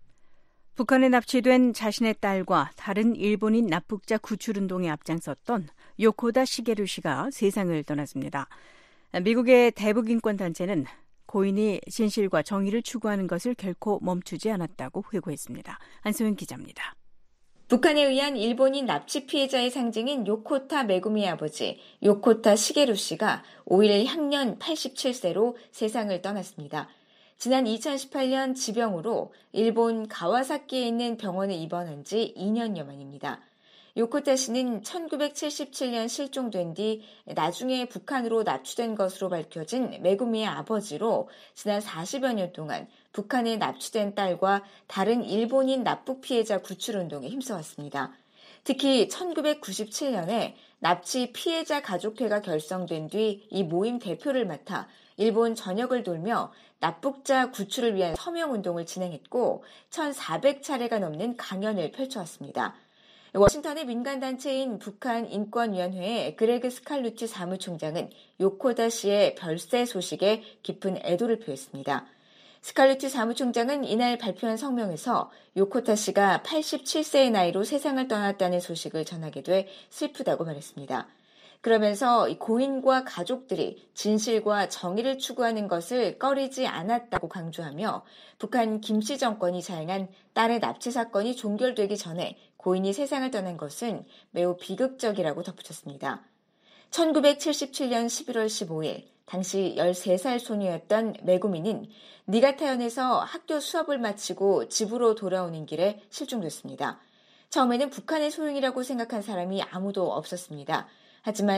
북한에 납치된 자신의 딸과 다른 일본인 납북자 구출운동에 앞장섰던 요코다 시게루 씨가 세상을 떠났습니다. 미국의 대북인권단체는 고인이 진실과 정의를 추구하는 것을 결코 멈추지 않았다고 회고했습니다. 안소연 기자입니다.
북한에 의한 일본인 납치 피해자의 상징인 요코타 메구미의 아버지 요코타 시게루 씨가 5일 향년 87세로 세상을 떠났습니다. 지난 2018년 지병으로 일본 가와사키에 있는 병원에 입원한 지 2년여 만입니다. 요코타 씨는 1977년 실종된 뒤 나중에 북한으로 납치된 것으로 밝혀진 메구미의 아버지로 지난 40여 년 동안 북한에 납치된 딸과 다른 일본인 납북 피해자 구출운동에 힘써왔습니다. 특히 1997년에 납치 피해자 가족회가 결성된 뒤 이 모임 대표를 맡아 일본 전역을 돌며 납북자 구출을 위한 서명운동을 진행했고 1,400차례가 넘는 강연을 펼쳐왔습니다. 워싱턴의 민간단체인 북한인권위원회의 그레그 스칼루티 사무총장은 요코다 씨의 별세 소식에 깊은 애도를 표했습니다. 스칼루티 사무총장은 이날 발표한 성명에서 요코타 씨가 87세의 나이로 세상을 떠났다는 소식을 전하게 돼 슬프다고 말했습니다. 그러면서 고인과 가족들이 진실과 정의를 추구하는 것을 꺼리지 않았다고 강조하며 북한 김씨 정권이 자행한 딸의 납치 사건이 종결되기 전에 고인이 세상을 떠난 것은 매우 비극적이라고 덧붙였습니다. 1977년 11월 15일 당시 13살 소녀였던 메구미는 니가타현에서 학교 수업을 마치고 집으로 돌아오는 길에 실종됐습니다. 처음에는 북한의 소행이라고 생각한 사람이 아무도 없었습니다. 하지만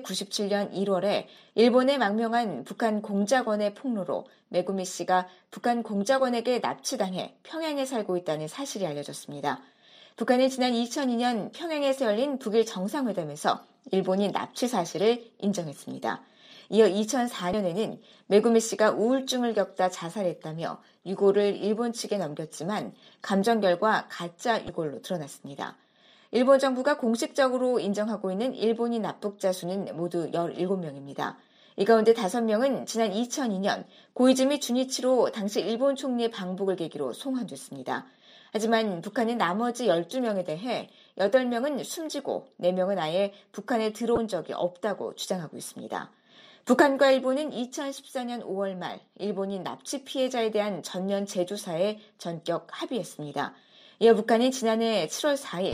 1997년 1월에 일본의 망명한 북한 공작원의 폭로로 메구미 씨가 북한 공작원에게 납치당해 평양에 살고 있다는 사실이 알려졌습니다. 북한은 지난 2002년 평양에서 열린 북일 정상회담에서 일본이 납치 사실을 인정했습니다. 이어 2004년에는 메구미 씨가 우울증을 겪다 자살했다며 유골을 일본 측에 넘겼지만 감정 결과 가짜 유골로 드러났습니다. 일본 정부가 공식적으로 인정하고 있는 일본인 납북자 수는 모두 17명입니다. 이 가운데 5명은 지난 2002년 고이즈미 주니치로 당시 일본 총리의 방북을 계기로 송환됐습니다. 하지만 북한은 나머지 12명에 대해 8명은 숨지고 4명은 아예 북한에 들어온 적이 없다고 주장하고 있습니다. 북한과 일본은 2014년 5월 말 일본인 납치 피해자에 대한 전면 재조사에 전격 합의했습니다. 이어 북한은 지난해 7월 4일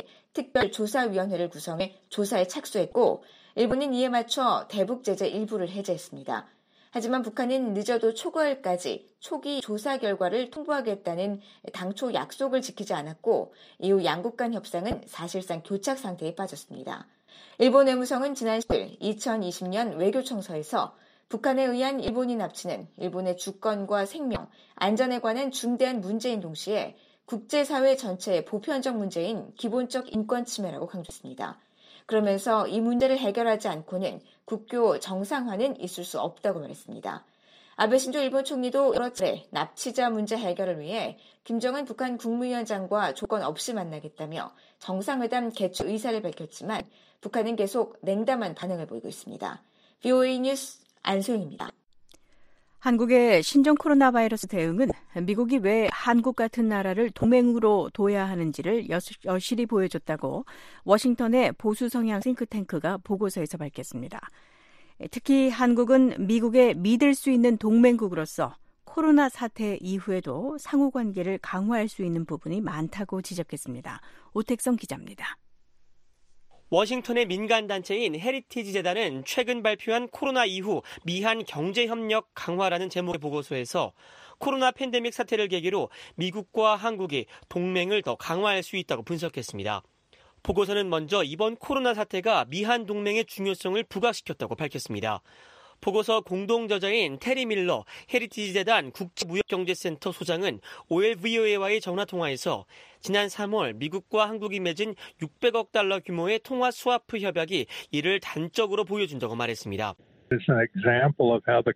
특별조사위원회를 구성해 조사에 착수했고 일본은 이에 맞춰 대북 제재 일부를 해제했습니다. 하지만 북한은 늦어도 초가을까지 초기 조사 결과를 통보하겠다는 당초 약속을 지키지 않았고 이후 양국 간 협상은 사실상 교착 상태에 빠졌습니다. 일본 외무성은 지난 10일 2020년 외교청서에서 북한에 의한 일본인 납치는 일본의 주권과 생명, 안전에 관한 중대한 문제인 동시에 국제사회 전체의 보편적 문제인 기본적 인권 침해라고 강조했습니다. 그러면서 이 문제를 해결하지 않고는 국교 정상화는 있을 수 없다고 말했습니다. 아베 신조 일본 총리도 여러 차례 납치자 문제 해결을 위해 김정은 북한 국무위원장과 조건 없이 만나겠다며 정상회담 개최 의사를 밝혔지만 북한은 계속 냉담한 반응을 보이고 있습니다. BOA 뉴스 안소영입니다.
한국의 신종 코로나 바이러스 대응은 미국이 왜 한국 같은 나라를 동맹으로 둬야 하는지를 여실히 보여줬다고 워싱턴의 보수 성향 싱크탱크가 보고서에서 밝혔습니다. 특히 한국은 미국의 믿을 수 있는 동맹국으로서 코로나 사태 이후에도 상호 관계를 강화할 수 있는 부분이 많다고 지적했습니다. 오택성 기자입니다.
워싱턴의 민간단체인 헤리티지 재단은 최근 발표한 코로나 이후 미한 경제협력 강화라는 제목의 보고서에서 코로나 팬데믹 사태를 계기로 미국과 한국이 동맹을 더 강화할 수 있다고 분석했습니다. 보고서는 먼저 이번 코로나 사태가 미한 동맹의 중요성을 부각시켰다고 밝혔습니다. 보고서 공동저자인 테리 밀러 헤리티지 재단 국제무역경제센터 소장은 5일 VOA와의 전화통화에서 지난 3월 미국과 한국이 맺은 600억 달러 규모의 통화 스와프 협약이 이를 단적으로 보여준다고 말했습니다.
It's an example of how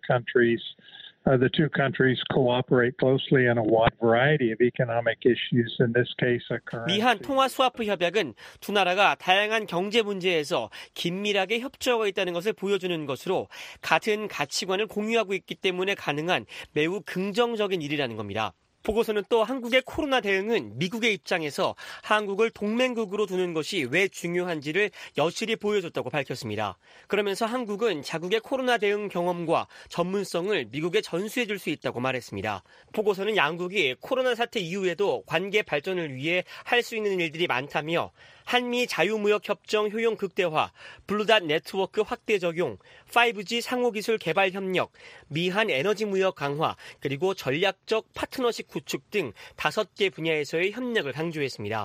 the two countries cooperate closely on a wide variety of economic issues. In this case,
미한 통화 스와프 협약은 두 나라가 다양한 경제 문제에서 긴밀하게 협조하고 있다는 것을 보여주는 것으로 같은 가치관을 공유하고 있기 때문에 가능한 매우 긍정적인 일이라는 겁니다. 보고서는 또 한국의 코로나 대응은 미국의 입장에서 한국을 동맹국으로 두는 것이 왜 중요한지를 여실히 보여줬다고 밝혔습니다. 그러면서 한국은 자국의 코로나 대응 경험과 전문성을 미국에 전수해 줄 수 있다고 말했습니다. 보고서는 양국이 코로나 사태 이후에도 관계 발전을 위해 할 수 있는 일들이 많다며 한미 자유무역협정 효용 극대화, 블루닷 네트워크 확대 적용, 5G 상호기술 개발 협력, 미한 에너지 무역 강화, 그리고 전략적 파트너십 구축 등 5개 분야에서의 협력을 강조했습니다.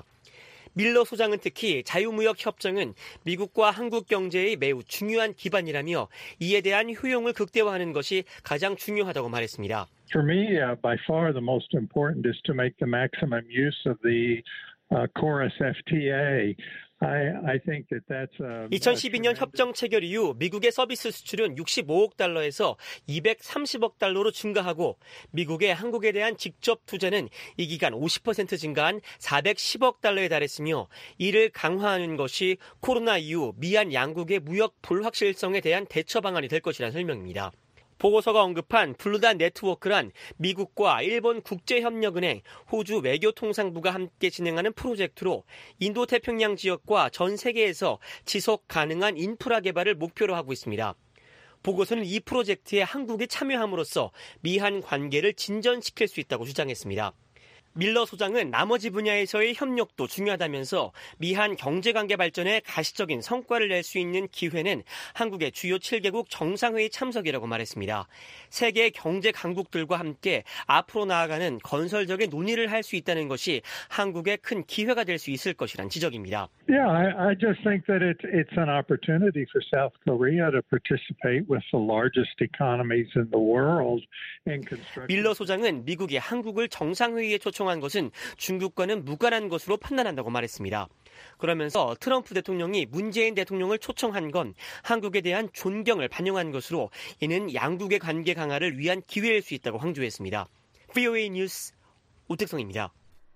밀러 소장은 특히 자유무역 협정은 미국과 한국 경제의 매우 중요한 기반이라며 이에 대한 효용을 극대화하는 것이 가장 중요하다고 말했습니다.
For me, by far the most important is to make the maximum use of the KORUS FTA. I think that's
2012년 협정 체결 이후 미국의 서비스 수출은 65억 달러에서 230억 달러로 증가하고 미국의 한국에 대한 직접 투자는 이 기간 50% 증가한 410억 달러에 달했으며 이를 강화하는 것이 코로나 이후 미한 양국의 무역 불확실성에 대한 대처 방안이 될 것이라는 설명입니다. 보고서가 언급한 블루닷 네트워크란 미국과 일본 국제협력은행, 호주 외교통상부가 함께 진행하는 프로젝트로 인도태평양 지역과 전 세계에서 지속 가능한 인프라 개발을 목표로 하고 있습니다. 보고서는 이 프로젝트에 한국이 참여함으로써 미한 관계를 진전시킬 수 있다고 주장했습니다. 밀러 소장은 나머지 분야에서의 협력도 중요하다면서 미한 경제관계 발전에 가시적인 성과를 낼 수 있는 기회는 한국의 주요 7개국 정상회의 참석이라고 말했습니다. 세계 경제 강국들과 함께 앞으로 나아가는 건설적인 논의를 할 수 있다는 것이 한국의 큰 기회가 될 수 있을 것이란 지적입니다.
Yeah, I just think that it's an opportunity for South Korea to participate with the largest economies in the world in construction.
밀러 소장은 미국이 한국을 정상회의에 초청한 것은 중국과는 무관한 것으로 판단한다고 말했습니다. 그러면서 트럼프 대통령이 문재인 대통령을 초청한 건 한국에 대한 존경을 반영한 것으로 이는 양국의 관계 강화를 위한 기회일 수 있다고 강조했습니다. VOA 뉴스 오택성입니다.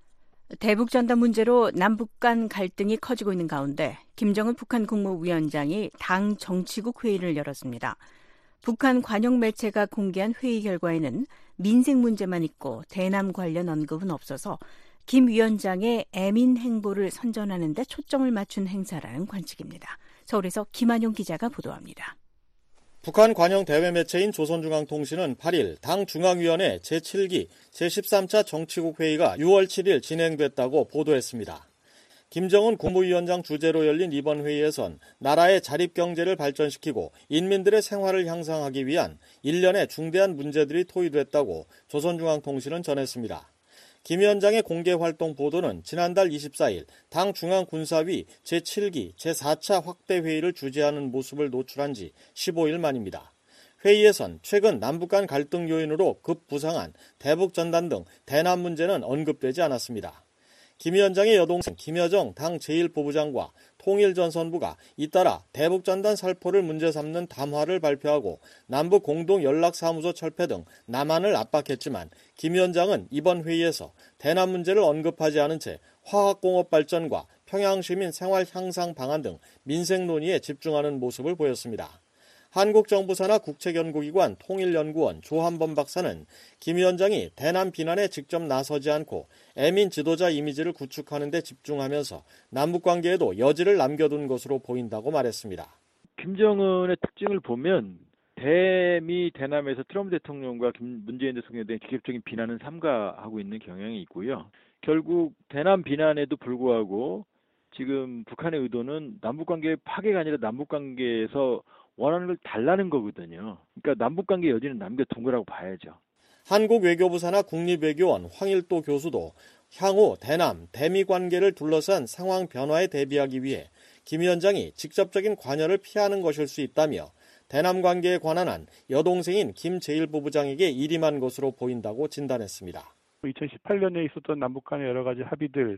대북전단 문제로 남북 간 갈등이 커지고 있는 가운데 김정은 북한 국무위원장이 당 정치국 회의를 열었습니다. 북한 관영 매체가 공개한 회의 결과에는 민생 문제만 있고 대남 관련 언급은 없어서 김 위원장의 애민 행보를 선전하는 데 초점을 맞춘 행사라는 관측입니다. 서울에서 김한용 기자가 보도합니다.
북한 관영 대외 매체인 조선중앙통신은 8일 당 중앙위원회 제7기 제13차 정치국 회의가 6월 7일 진행됐다고 보도했습니다. 김정은 국무위원장 주재로 열린 이번 회의에선 나라의 자립경제를 발전시키고 인민들의 생활을 향상하기 위한 일련의 중대한 문제들이 토의됐다고 조선중앙통신은 전했습니다. 김 위원장의 공개활동 보도는 지난달 24일 당 중앙군사위 제7기 제4차 확대회의를 주재하는 모습을 노출한 지 15일 만입니다. 회의에선 최근 남북 간 갈등 요인으로 급부상한 대북전단 등 대남 문제는 언급되지 않았습니다. 김 위원장의 여동생 김여정 당 제1부부장과 통일전선부가 잇따라 대북전단 살포를 문제 삼는 담화를 발표하고 남북 공동연락사무소 철폐 등 남한을 압박했지만 김 위원장은 이번 회의에서 대남 문제를 언급하지 않은 채 화학공업 발전과 평양시민 생활 향상 방안 등 민생 논의에 집중하는 모습을 보였습니다. 한국정부사나 국책연구기관 통일연구원 조한범 박사는 김 위원장이 대남 비난에 직접 나서지 않고 애민 지도자 이미지를 구축하는 데 집중하면서 남북관계에도 여지를 남겨둔 것으로 보인다고 말했습니다.
김정은의 특징을 보면 대미 대남에서 트럼프 대통령과 문재인 대통령에 대한 직접적인 비난은 삼가하고 있는 경향이 있고요. 결국 대남 비난에도 불구하고 지금 북한의 의도는 남북관계 파괴가 아니라 남북관계에서 원하는 걸 달라는 거거든요. 그러니까 남북관계 여지는 남겨둔 거라고 봐야죠.
한국 외교부 산하 국립외교원 황일도 교수도 향후 대남, 대미 관계를 둘러싼 상황 변화에 대비하기 위해 김 위원장이 직접적인 관여를 피하는 것일 수 있다며 대남 관계에 관한 한 여동생인 김 제1부부장에게 일임한 것으로 보인다고 진단했습니다.
2018년에 있었던 남북 간의 여러 가지 합의들을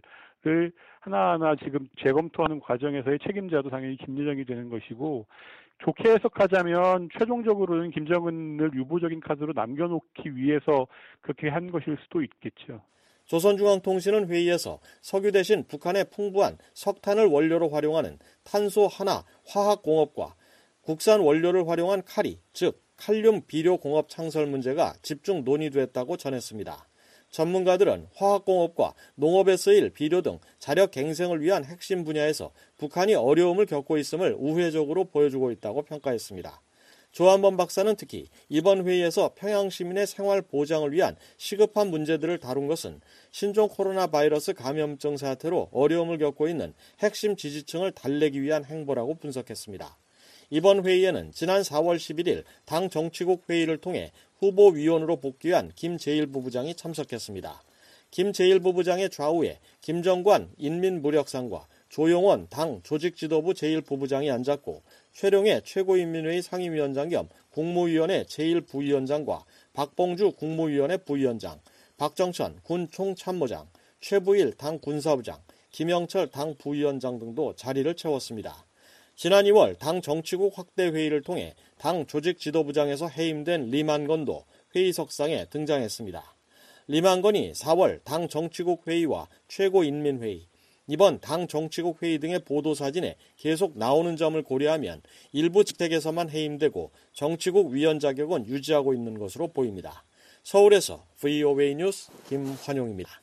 하나하나 지금 재검토하는 과정에서의 책임자도 당연히 김여정이 되는 것이고, 좋게 해석하자면 최종적으로는 김정은을 유보적인 카드로 남겨놓기 위해서 그렇게 한 것일 수도 있겠죠.
조선중앙통신은 회의에서 석유 대신 북한의 풍부한 석탄을 원료로 활용하는 탄소 하나 화학공업과 국산 원료를 활용한 카리, 즉 칼륨 비료 공업 창설 문제가 집중 논의됐다고 전했습니다. 전문가들은 화학공업과 농업에 쓰일 비료 등 자력 갱생을 위한 핵심 분야에서 북한이 어려움을 겪고 있음을 우회적으로 보여주고 있다고 평가했습니다. 조한범 박사는 특히 이번 회의에서 평양 시민의 생활 보장을 위한 시급한 문제들을 다룬 것은 신종 코로나 바이러스 감염증 사태로 어려움을 겪고 있는 핵심 지지층을 달래기 위한 행보라고 분석했습니다. 이번 회의에는 지난 4월 11일 당 정치국 회의를 통해 후보위원으로 복귀한 김 제1부부장이 참석했습니다. 김 제1부부장의 좌우에 김정관 인민무력상과 조용원 당 조직지도부 제1부부장이 앉았고, 최룡해 최고인민회의 상임위원장 겸 국무위원회 제1부위원장과 박봉주 국무위원회 부위원장, 박정천 군 총참모장, 최부일 당 군사부장, 김영철 당 부위원장 등도 자리를 채웠습니다. 지난 2월 당 정치국 확대 회의를 통해 당 조직지도부장에서 해임된 리만건도 회의석상에 등장했습니다. 리만건이 4월 당 정치국 회의와 최고인민회의, 이번 당 정치국 회의 등의 보도사진에 계속 나오는 점을 고려하면 일부 직책에서만 해임되고 정치국 위원 자격은 유지하고 있는 것으로 보입니다. 서울에서 VOA 뉴스 김환용입니다.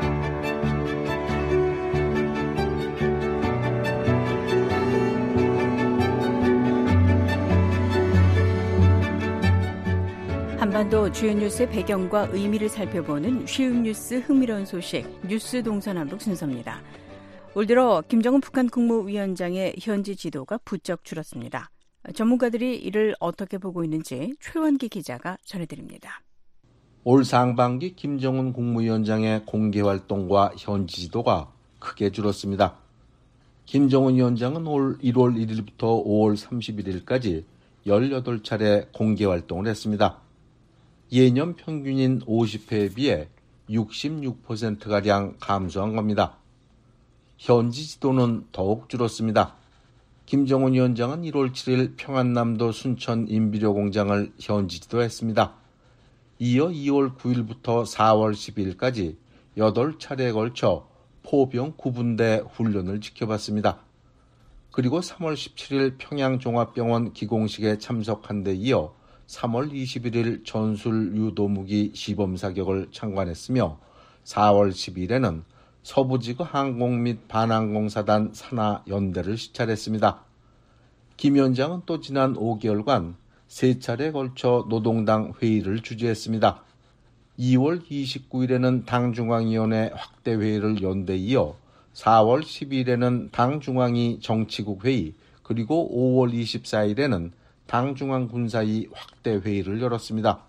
한반도 주요 뉴스의 배경과 의미를 살펴보는 쉬운 뉴스 흥미로운 소식 뉴스 동서남북 순서입니다. 올 들어 김정은 북한 국무위원장의 현지 지도가 부쩍 줄었습니다. 전문가들이 이를 어떻게 보고 있는지 최원기 기자가 전해드립니다.
올 상반기 김정은 국무위원장의 공개활동과 현지 지도가 크게 줄었습니다. 김정은 위원장은 올 1월 1일부터 5월 31일까지 18차례 공개활동을 했습니다. 예년 평균인 50회에 비해 66%가량 감소한 겁니다. 현지 지도는 더욱 줄었습니다. 김정은 위원장은 1월 7일 평안남도 순천 인비료 공장을 현지 지도했습니다. 이어 2월 9일부터 4월 12일까지 8차례에 걸쳐 포병 9분대 훈련을 지켜봤습니다. 그리고 3월 17일 평양종합병원 기공식에 참석한 데 이어 3월 21일 전술 유도무기 시범 사격을 참관했으며 4월 10일에는 서부지구 항공 및 반항공사단 산하 연대를 시찰했습니다. 김 위원장은 또 지난 5개월간 3차례에 걸쳐 노동당 회의를 주재했습니다. 2월 29일에는 당중앙위원회 확대 회의를 연대 이어 4월 12일에는 당중앙위 정치국 회의, 그리고 5월 24일에는 당중앙군사위 확대 회의를 열었습니다.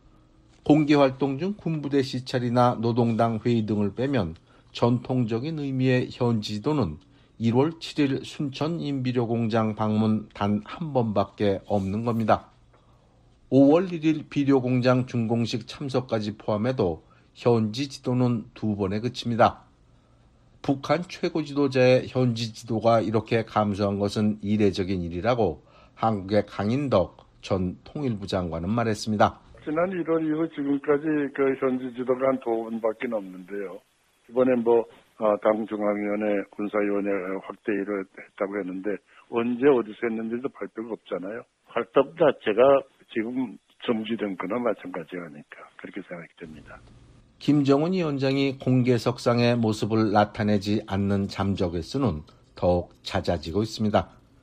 공개활동 중 군부대 시찰이나 노동당 회의 등을 빼면 전통적인 의미의 현지 지도는 1월 7일 순천 인비료 공장 방문 단 한 번밖에 없는 겁니다. 5월 1일 비료 공장 준공식 참석까지 포함해도 현지 지도는 2번에 그칩니다. 북한 최고 지도자의 현지 지도가 이렇게 감소한 것은 이례적인 일이라고 한국의 강인덕 전 통일부 장관은 말했습니다.
지난 1월 이후 지금까지 그 현지 지도가 한 2번밖에 없는데요. 이번에 당중앙위원회 군사위원회 확대를 했다고 했는데 언제 어디서 했는지도 발표가 없잖아요. 활동 자체가 지금 정지된 거나 마찬가지니까 그렇게 생각이 됩니다.
김정은 위원장이 공개석상의 모습을 나타내지 않는 잠적의 수는 더욱 잦아지고 있습니다.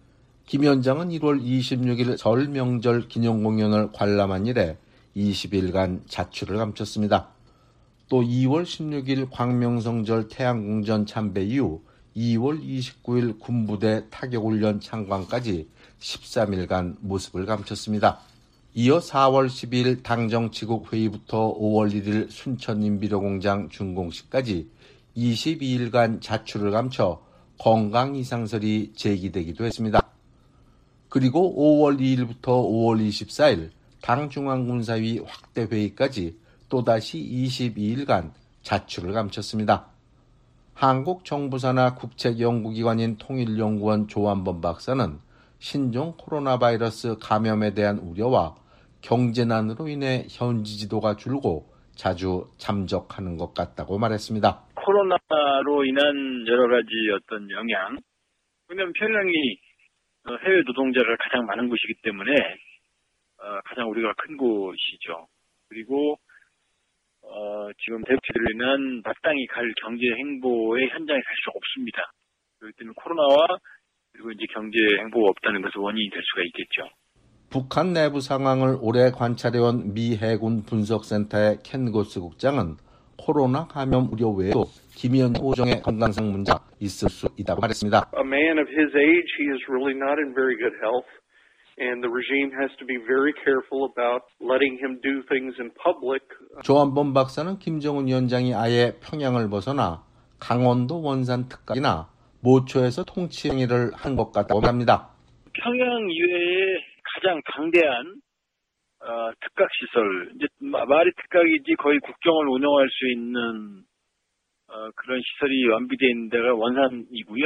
김 위원장은 1월 26일 설 명절 기념 공연을 관람한 이래 20일간 자취를 감췄습니다. 또 2월 16일 광명성절 태양궁전 참배 이후 2월 29일 군부대 타격훈련 참관까지 13일간 모습을 감췄습니다. 이어 4월 12일 당정치국 회의부터 5월 1일 순천인비료공장 준공식까지 22일간 자취를 감춰 건강 이상설이 제기되기도 했습니다. 그리고 5월 2일부터 5월 24일 당중앙군사위 확대회의까지 또다시 22일간 자취를 감췄습니다. 한국 정부사나 국책연구기관인 통일연구원 조한범 박사는 신종 코로나 바이러스 감염에 대한 우려와 경제난으로 인해 현지 지도가 줄고 자주 잠적하는 것 같다고 말했습니다.
코로나로 인한 여러 가지 어떤 영향, 왜냐하면 평양이 해외 노동자가 가장 많은 곳이기 때문에 가장 우리가 큰 곳이죠. 그리고 지금 대북제로 인한 마땅히 갈 경제 행보의 현장에 갈 수 없습니다. 그렇기 때문에 코로나와 그리고 이제 경제 행보가 없다는 것은 원인이 될 수가 있겠죠.
북한 내부 상황을 오래 관찰해온 미 해군 분석센터의 켄 고스 국장은 코로나 감염 우려 외에도 김 위원장 오정의 건강상 문제가 있을 수 있다고 말했습니다.
A man of his age, he is really not in very good health, and the regime has to be very careful about letting him do things in public.
조한범 박사는 김정은 위원장이 아예 평양을 벗어나 강원도 원산 특각이나 모초에서 통치 행위를 한 것 같다고 합니다.
평양 이외에 가장 강대한 특각시설, 이제 말이 특각이지 거의 국경을 운영할 수 있는 그런 시설이 완비되어 있는 데가 원산이고요.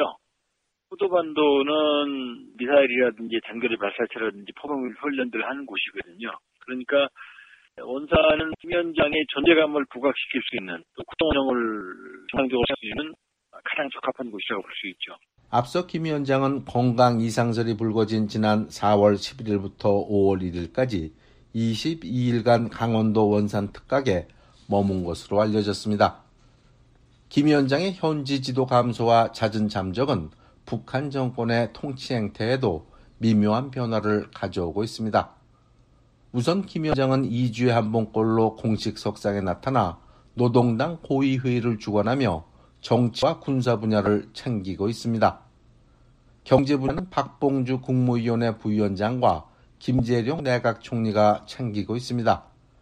호도반도는 미사일이라든지 장거리 발사체라든지 포병 훈련들을 하는 곳이거든요. 그러니까 원산은 김 위원장의 존재감을 부각시킬 수 있는 또 국정 운영을 정상적으로 할 수 있는 가장 적합한 곳이라고 볼 수 있죠.
앞서 김 위원장은 건강 이상설이 불거진 지난 4월 11일부터 5월 1일까지 22일간 강원도 원산 특각에 머문 것으로 알려졌습니다. 김 위원장의 현지 지도 감소와 잦은 잠적은 북한 정권의 통치 행태에도 미묘한 변화를 가져오고 있습니다. 우선 김 위원장은 2주에 한 번꼴로 공식 석상에 나타나 노동당 고위회의를 주관하며 정치와 군사 분야를 챙기고 있습니다. 경제 분야는 박봉주 국무위원회 부위원장과 김재룡 내각 총리가 챙기고 있습니다.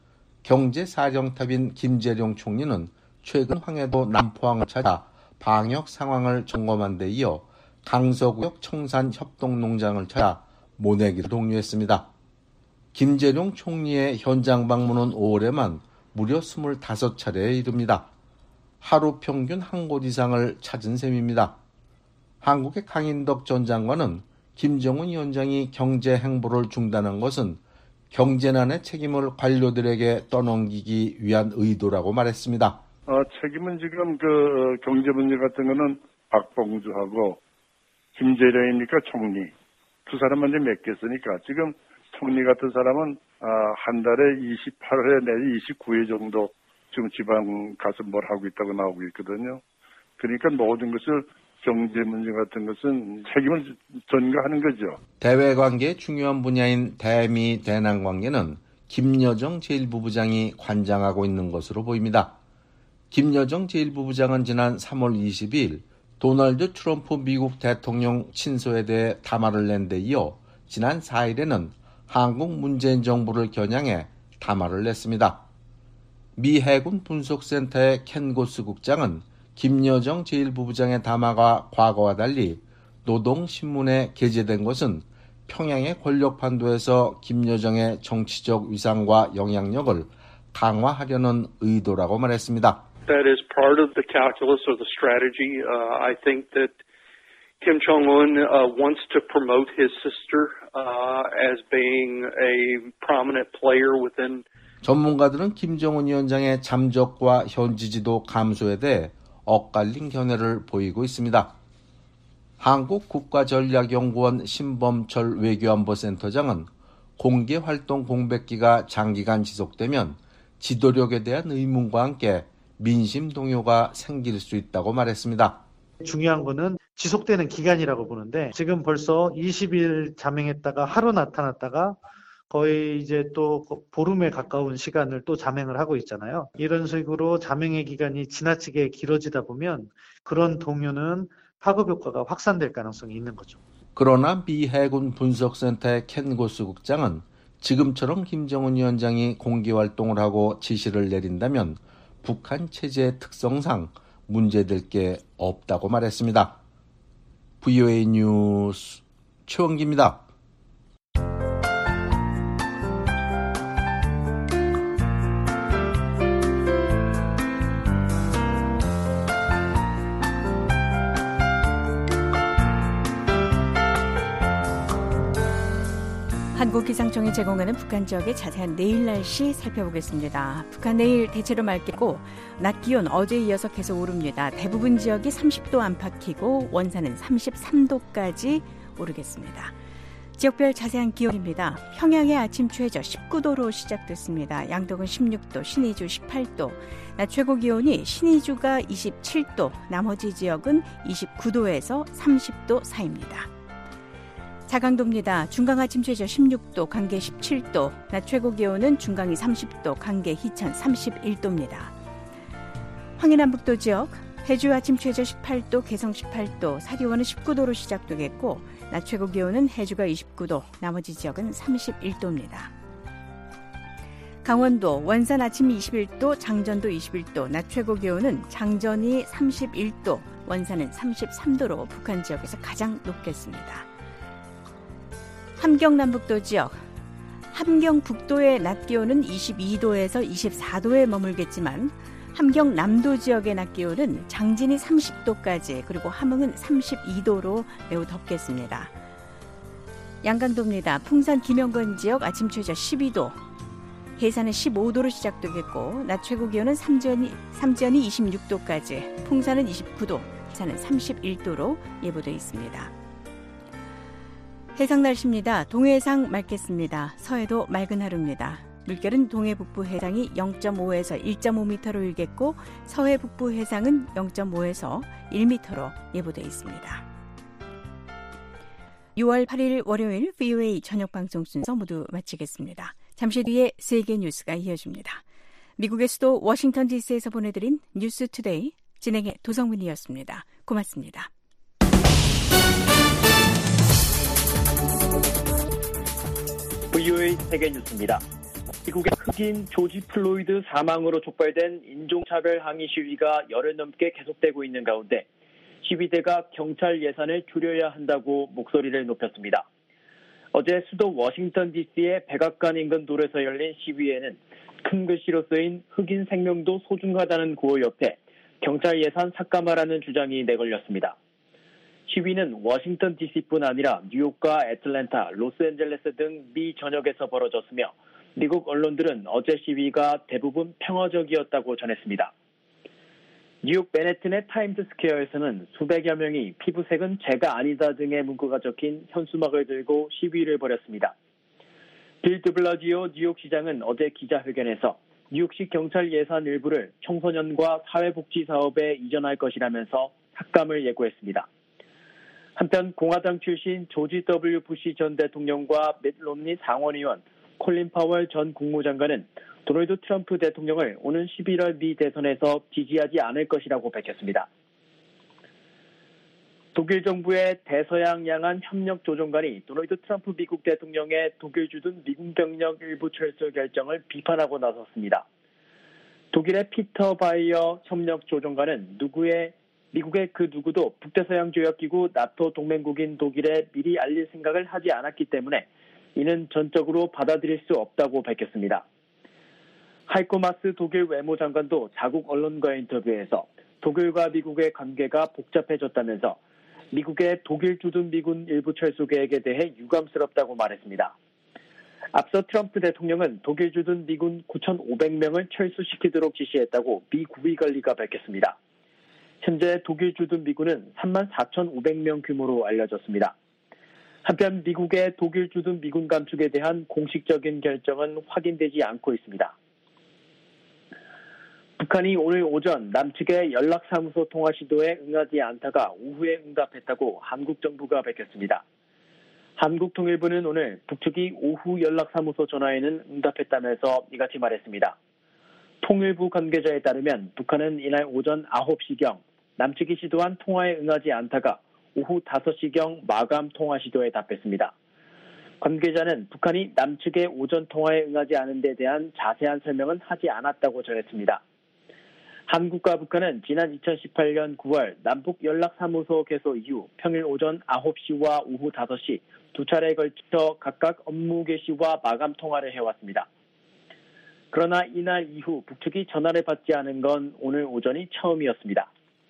경제사령탑인 김재룡 총리는 최근 황해도 남포항을 찾아 방역 상황을 점검한 데 이어 강서구역 청산 협동농장을 찾아 모내기를 독려했습니다. 김재룡 총리의 현장 방문은 5월에만 무려 25차례에 이릅니다. 하루 평균 한 곳 이상을 찾은 셈입니다. 한국의 강인덕 전 장관은 김정은 위원장이 경제 행보를 중단한 것은 경제난의 책임을 관료들에게 떠넘기기 위한 의도라고 말했습니다.
책임은 지금 경제 문제 같은 거는 박봉주하고 김재룡입니까 총리 두 사람한테 맡겼으니까 지금 총리 같은 사람은 한 달에 28회 내지 29회 정도 지금 지방 가서 뭘 하고 있다고 나오고 있거든요. 그러니까 모든 것을 경제 문제 같은 것은 책임을 전가하는 거죠.
대외 관계의 중요한 분야인 대미 대남 관계는 김여정 제1부부장이 관장하고 있는 것으로 보입니다. 김여정 제1부부장은 지난 3월 22일 도널드 트럼프 미국 대통령 친소에 대해 담화를 낸 데 이어 지난 4일에는 한국 문재인 정부를 겨냥해 담화를 냈습니다. 미 해군 분석센터의 켄 고스 국장은 김여정 제1부부장의 담화가 과거와 달리 노동신문에 게재된 것은 평양의 권력 판도에서 김여정의 정치적 위상과 영향력을 강화하려는 의도라고 말했습니다.
That is part of the calculus or the strategy. I think that Kim Jong-un wants to promote his sister as being a prominent player within.
전문가들은 김정은 위원장의 잠적과 현지 지도 감소에 대해 엇갈린 견해를 보이고 있습니다. 한국국가전략연구원 신범철 외교안보센터장은 공개활동 공백기가 장기간 지속되면 지도력에 대한 의문과 함께 민심 동요가 생길 수 있다고 말했습니다.
중요한 거는 지속되는 기간이라고 보는데 지금 벌써 20일 자맹했다가 하루 나타났다가 거의 이제 또 보름에 가까운 시간을 또 자맹을 하고 있잖아요. 이런 식으로 자맹의 기간이 지나치게 길어지다 보면 그런 동요는 파급 효과가 확산될 가능성이 있는 거죠.
그러나 미 해군 분석센터의 켄 고스 국장은 지금처럼 김정은 위원장이 공개활동을 하고 지시를 내린다면 북한 체제의 특성상 문제될 게 없다고 말했습니다. VOA 뉴스 최원기입니다.
한국기상청이 제공하는 북한 지역의 자세한 내일 날씨 살펴보겠습니다. 북한 내일 대체로 맑겠고 낮 기온 어제에 이어서 계속 오릅니다. 대부분 지역이 30도 안팎이고 원산은 33도까지 오르겠습니다. 지역별 자세한 기온입니다. 평양의 아침 최저 19도로 시작됐습니다. 양덕은 16도, 신의주 18도, 낮 최고 기온이 신의주가 27도, 나머지 지역은 29도에서 30도 사이입니다. 자강도입니다. 중강 아침 최저 16도, 강계 17도, 낮 최고 기온은 중강이 30도, 강계 희천 31도입니다. 황해남북도 지역, 해주 아침 최저 18도, 개성 18도, 사리원은 19도로 시작되겠고 낮 최고 기온은 해주가 29도, 나머지 지역은 31도입니다. 강원도, 원산 아침 21도, 장전도 21도, 낮 최고 기온은 장전이 31도, 원산은 33도로 북한 지역에서 가장 높겠습니다. 함경 남북도 지역, 함경 북도의 낮 기온은 22도에서 24도에 머물겠지만 함경 남도 지역의 낮 기온은 장진이 30도까지 그리고 함흥은 32도로 매우 덥겠습니다. 양강도입니다. 풍산 김영건 지역 아침 최저 12도, 해산은 15도로 시작되겠고 낮 최고 기온은 삼지연이 26도까지, 풍산은 29도, 해산은 31도로 예보되어 있습니다. 해상 날씨입니다. 동해상 맑겠습니다. 서해도 맑은 하루입니다. 물결은 동해 북부 해상이 0.5에서 1.5m로 일겠고 서해 북부 해상은 0.5에서 1m로 예보되어 있습니다. 6월 8일 월요일 VOA 저녁 방송 순서 모두 마치겠습니다. 잠시 뒤에 세계 뉴스가 이어집니다. 미국의 수도 워싱턴 DC에서 보내드린 뉴스 투데이 진행의 도성민이었습니다. 고맙습니다.
VOA 세계 뉴스입니다. 미국의 흑인 조지 플로이드 사망으로 촉발된 인종차별 항의 시위가 열흘 넘게 계속되고 있는 가운데 시위대가 경찰 예산을 줄여야 한다고 목소리를 높였습니다. 어제 수도 워싱턴 DC의 백악관 인근 도로에서 열린 시위에는 큰 글씨로 쓰인 흑인 생명도 소중하다는 구호 옆에 경찰 예산 삭감하라는 주장이 내걸렸습니다. 시위는 워싱턴 DC뿐 아니라 뉴욕과 애틀랜타, 로스앤젤레스 등 미 전역에서 벌어졌으며 미국 언론들은 어제 시위가 대부분 평화적이었다고 전했습니다. 뉴욕 맨해튼의 타임스 스퀘어에서는 수백여 명이 피부색은 제가 아니다 등의 문구가 적힌 현수막을 들고 시위를 벌였습니다. 빌 드블라지오 뉴욕시장은 어제 기자회견에서 뉴욕시 경찰 예산 일부를 청소년과 사회복지 사업에 이전할 것이라면서 삭감을 예고했습니다. 한편 공화당 출신 조지 W. 부시 전 대통령과 밋 롬니 상원의원, 콜린 파월 전 국무장관은 도널드 트럼프 대통령을 오는 11월 미 대선에서 지지하지 않을 것이라고 밝혔습니다. 독일 정부의 대서양 양안 협력 조정관이 도널드 트럼프 미국 대통령의 독일 주둔 미군 병력 일부 철수 결정을 비판하고 나섰습니다. 독일의 피터 바이어 협력 조정관은 미국의 그 누구도 북대서양조약기구 나토 동맹국인 독일에 미리 알릴 생각을 하지 않았기 때문에 이는 전적으로 받아들일 수 없다고 밝혔습니다. 하이코 마스 독일 외무장관도 자국 언론과의 인터뷰에서 독일과 미국의 관계가 복잡해졌다면서 미국의 독일 주둔 미군 일부 철수 계획에 대해 유감스럽다고 말했습니다. 앞서 트럼프 대통령은 독일 주둔 미군 9,500명을 철수시키도록 지시했다고 미 국위관리가 밝혔습니다. 현재 독일 주둔 미군은 34,500명 규모로 알려졌습니다. 한편 미국의 독일 주둔 미군 감축에 대한 공식적인 결정은 확인되지 않고 있습니다. 북한이 오늘 오전 남측의 연락사무소 통화 시도에 응하지 않다가 오후에 응답했다고 한국 정부가 밝혔습니다. 한국통일부는 오늘 북측이 오후 연락사무소 전화에는 응답했다면서 이같이 말했습니다. 통일부 관계자에 따르면 북한은 이날 오전 9시경 남측이 시도한 통화에 응하지 않다가 오후 5시경 마감 통화 시도에 답했습니다. 관계자는 북한이 남측의 오전 통화에 응하지 않은 데 대한 자세한 설명은 하지 않았다고 전했습니다. 한국과 북한은 지난 2018년 9월 남북연락사무소 개소 이후 평일 오전 9시와 오후 5시 두 차례에 걸쳐 각각 업무 개시와 마감 통화를 해왔습니다. 그러나 이날 이후 북측이 전화를 받지 않은 건 오늘 오전이 처음이었습니다.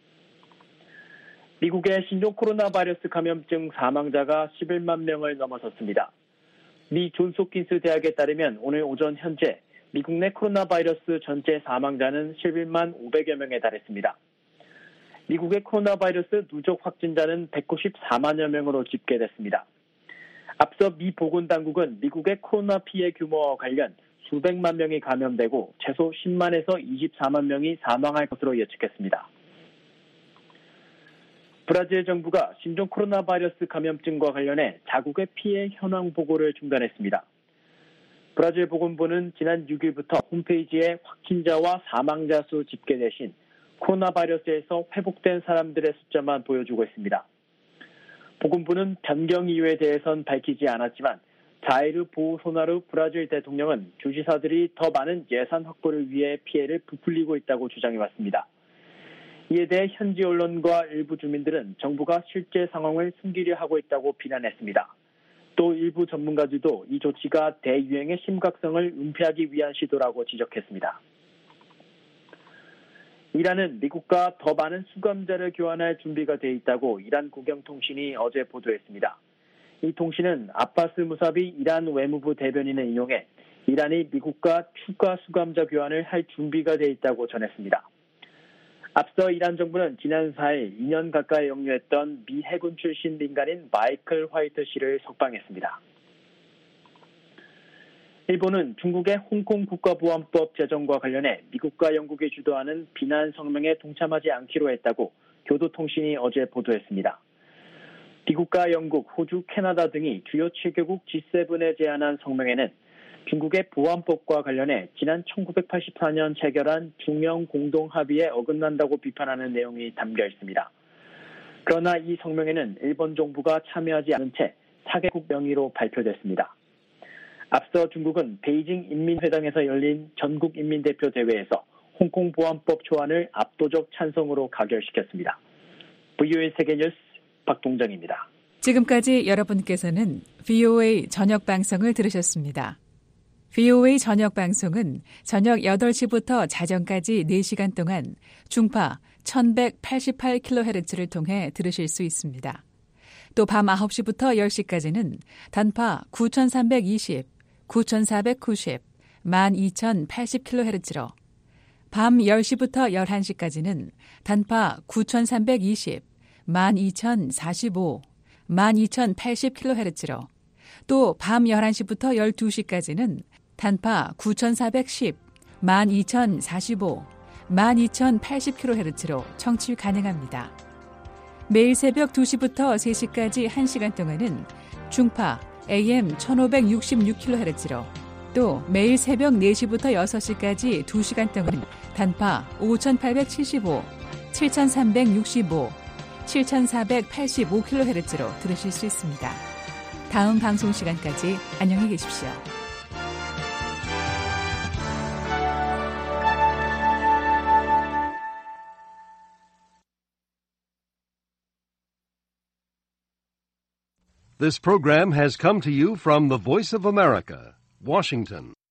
미국의 신종 코로나 바이러스 감염증 사망자가 11만 명을 넘어섰습니다. 미 존스홉킨스 대학에 따르면 오늘 오전 현재 미국 내 코로나 바이러스 전체 사망자는 11만 500여 명에 달했습니다. 미국의 코로나 바이러스 누적 확진자는 194만여 명으로 집계됐습니다. 앞서 미 보건당국은 미국의 코로나 피해 규모와 관련 수백만 명이 감염되고 최소 10만에서 24만 명이 사망할 것으로 예측했습니다. 브라질 정부가 신종 코로나 바이러스 감염증과 관련해 자국의 피해 현황 보고를 중단했습니다. 브라질 보건부는 지난 6일부터 홈페이지에 확진자와 사망자 수 집계 대신 코로나 바이러스에서 회복된 사람들의 숫자만 보여주고 있습니다. 보건부는 변경 이유에 대해선 밝히지 않았지만 자이르 보우소나루 브라질 대통령은 주지사들이 더 많은 예산 확보를 위해 피해를 부풀리고 있다고 주장해왔습니다. 이에 대해 현지 언론과 일부 주민들은 정부가 실제 상황을 숨기려 하고 있다고 비난했습니다. 또 일부 전문가들도 이 조치가 대유행의 심각성을 은폐하기 위한 시도라고 지적했습니다. 이란은 미국과 더 많은 수감자를 교환할 준비가 돼 있다고 이란 국영통신이 어제 보도했습니다. 이 통신은 아바스 무사비 이란 외무부 대변인을 인용해 이란이 미국과 추가 수감자 교환을 할 준비가 돼 있다고 전했습니다. 앞서 이란 정부는 지난 4일 2년 가까이 영유했던 미 해군 출신 민간인 마이클 화이트 씨를 석방했습니다. 일본은 중국의 홍콩 국가보안법 제정과 관련해 미국과 영국이 주도하는 비난 성명에 동참하지 않기로 했다고 교도통신이 어제 보도했습니다. 미국과 영국, 호주, 캐나다 등이 주요 7개국 G7에 제안한 성명에는 중국의 보안법과 관련해 지난 1984년 체결한 중영 공동합의에 어긋난다고 비판하는 내용이 담겨 있습니다. 그러나 이 성명에는 일본 정부가 참여하지 않은 채 4개국 명의로 발표됐습니다. 앞서 중국은 베이징 인민회당에서 열린 전국인민대표 대회에서 홍콩 보안법 초안을 압도적 찬성으로 가결시켰습니다. VOA 세계뉴스 박동정입니다.
지금까지 여러분께서는 VOA 저녁 방송을 들으셨습니다. VOA 저녁 방송은 저녁 8시부터 자정까지 4시간 동안 중파 1188kHz를 통해 들으실 수 있습니다. 또 밤 9시부터 10시까지는 단파 9320, 9490, 12080kHz로 밤 10시부터 11시까지는 단파 9320, 12045, 12080kHz로 또 밤 11시부터 12시까지는 단파 9410, 12045, 12080kHz로 청취 가능합니다. 매일 새벽 2시부터 3시까지 1시간 동안은 중파 AM 1566kHz로 또 매일 새벽 4시부터 6시까지 2시간 동안 단파 5875, 7365, 7485kHz로 들으실 수 있습니다. 다음 방송 시간까지 안녕히 계십시오.
This program has come to you from the Voice of America, Washington.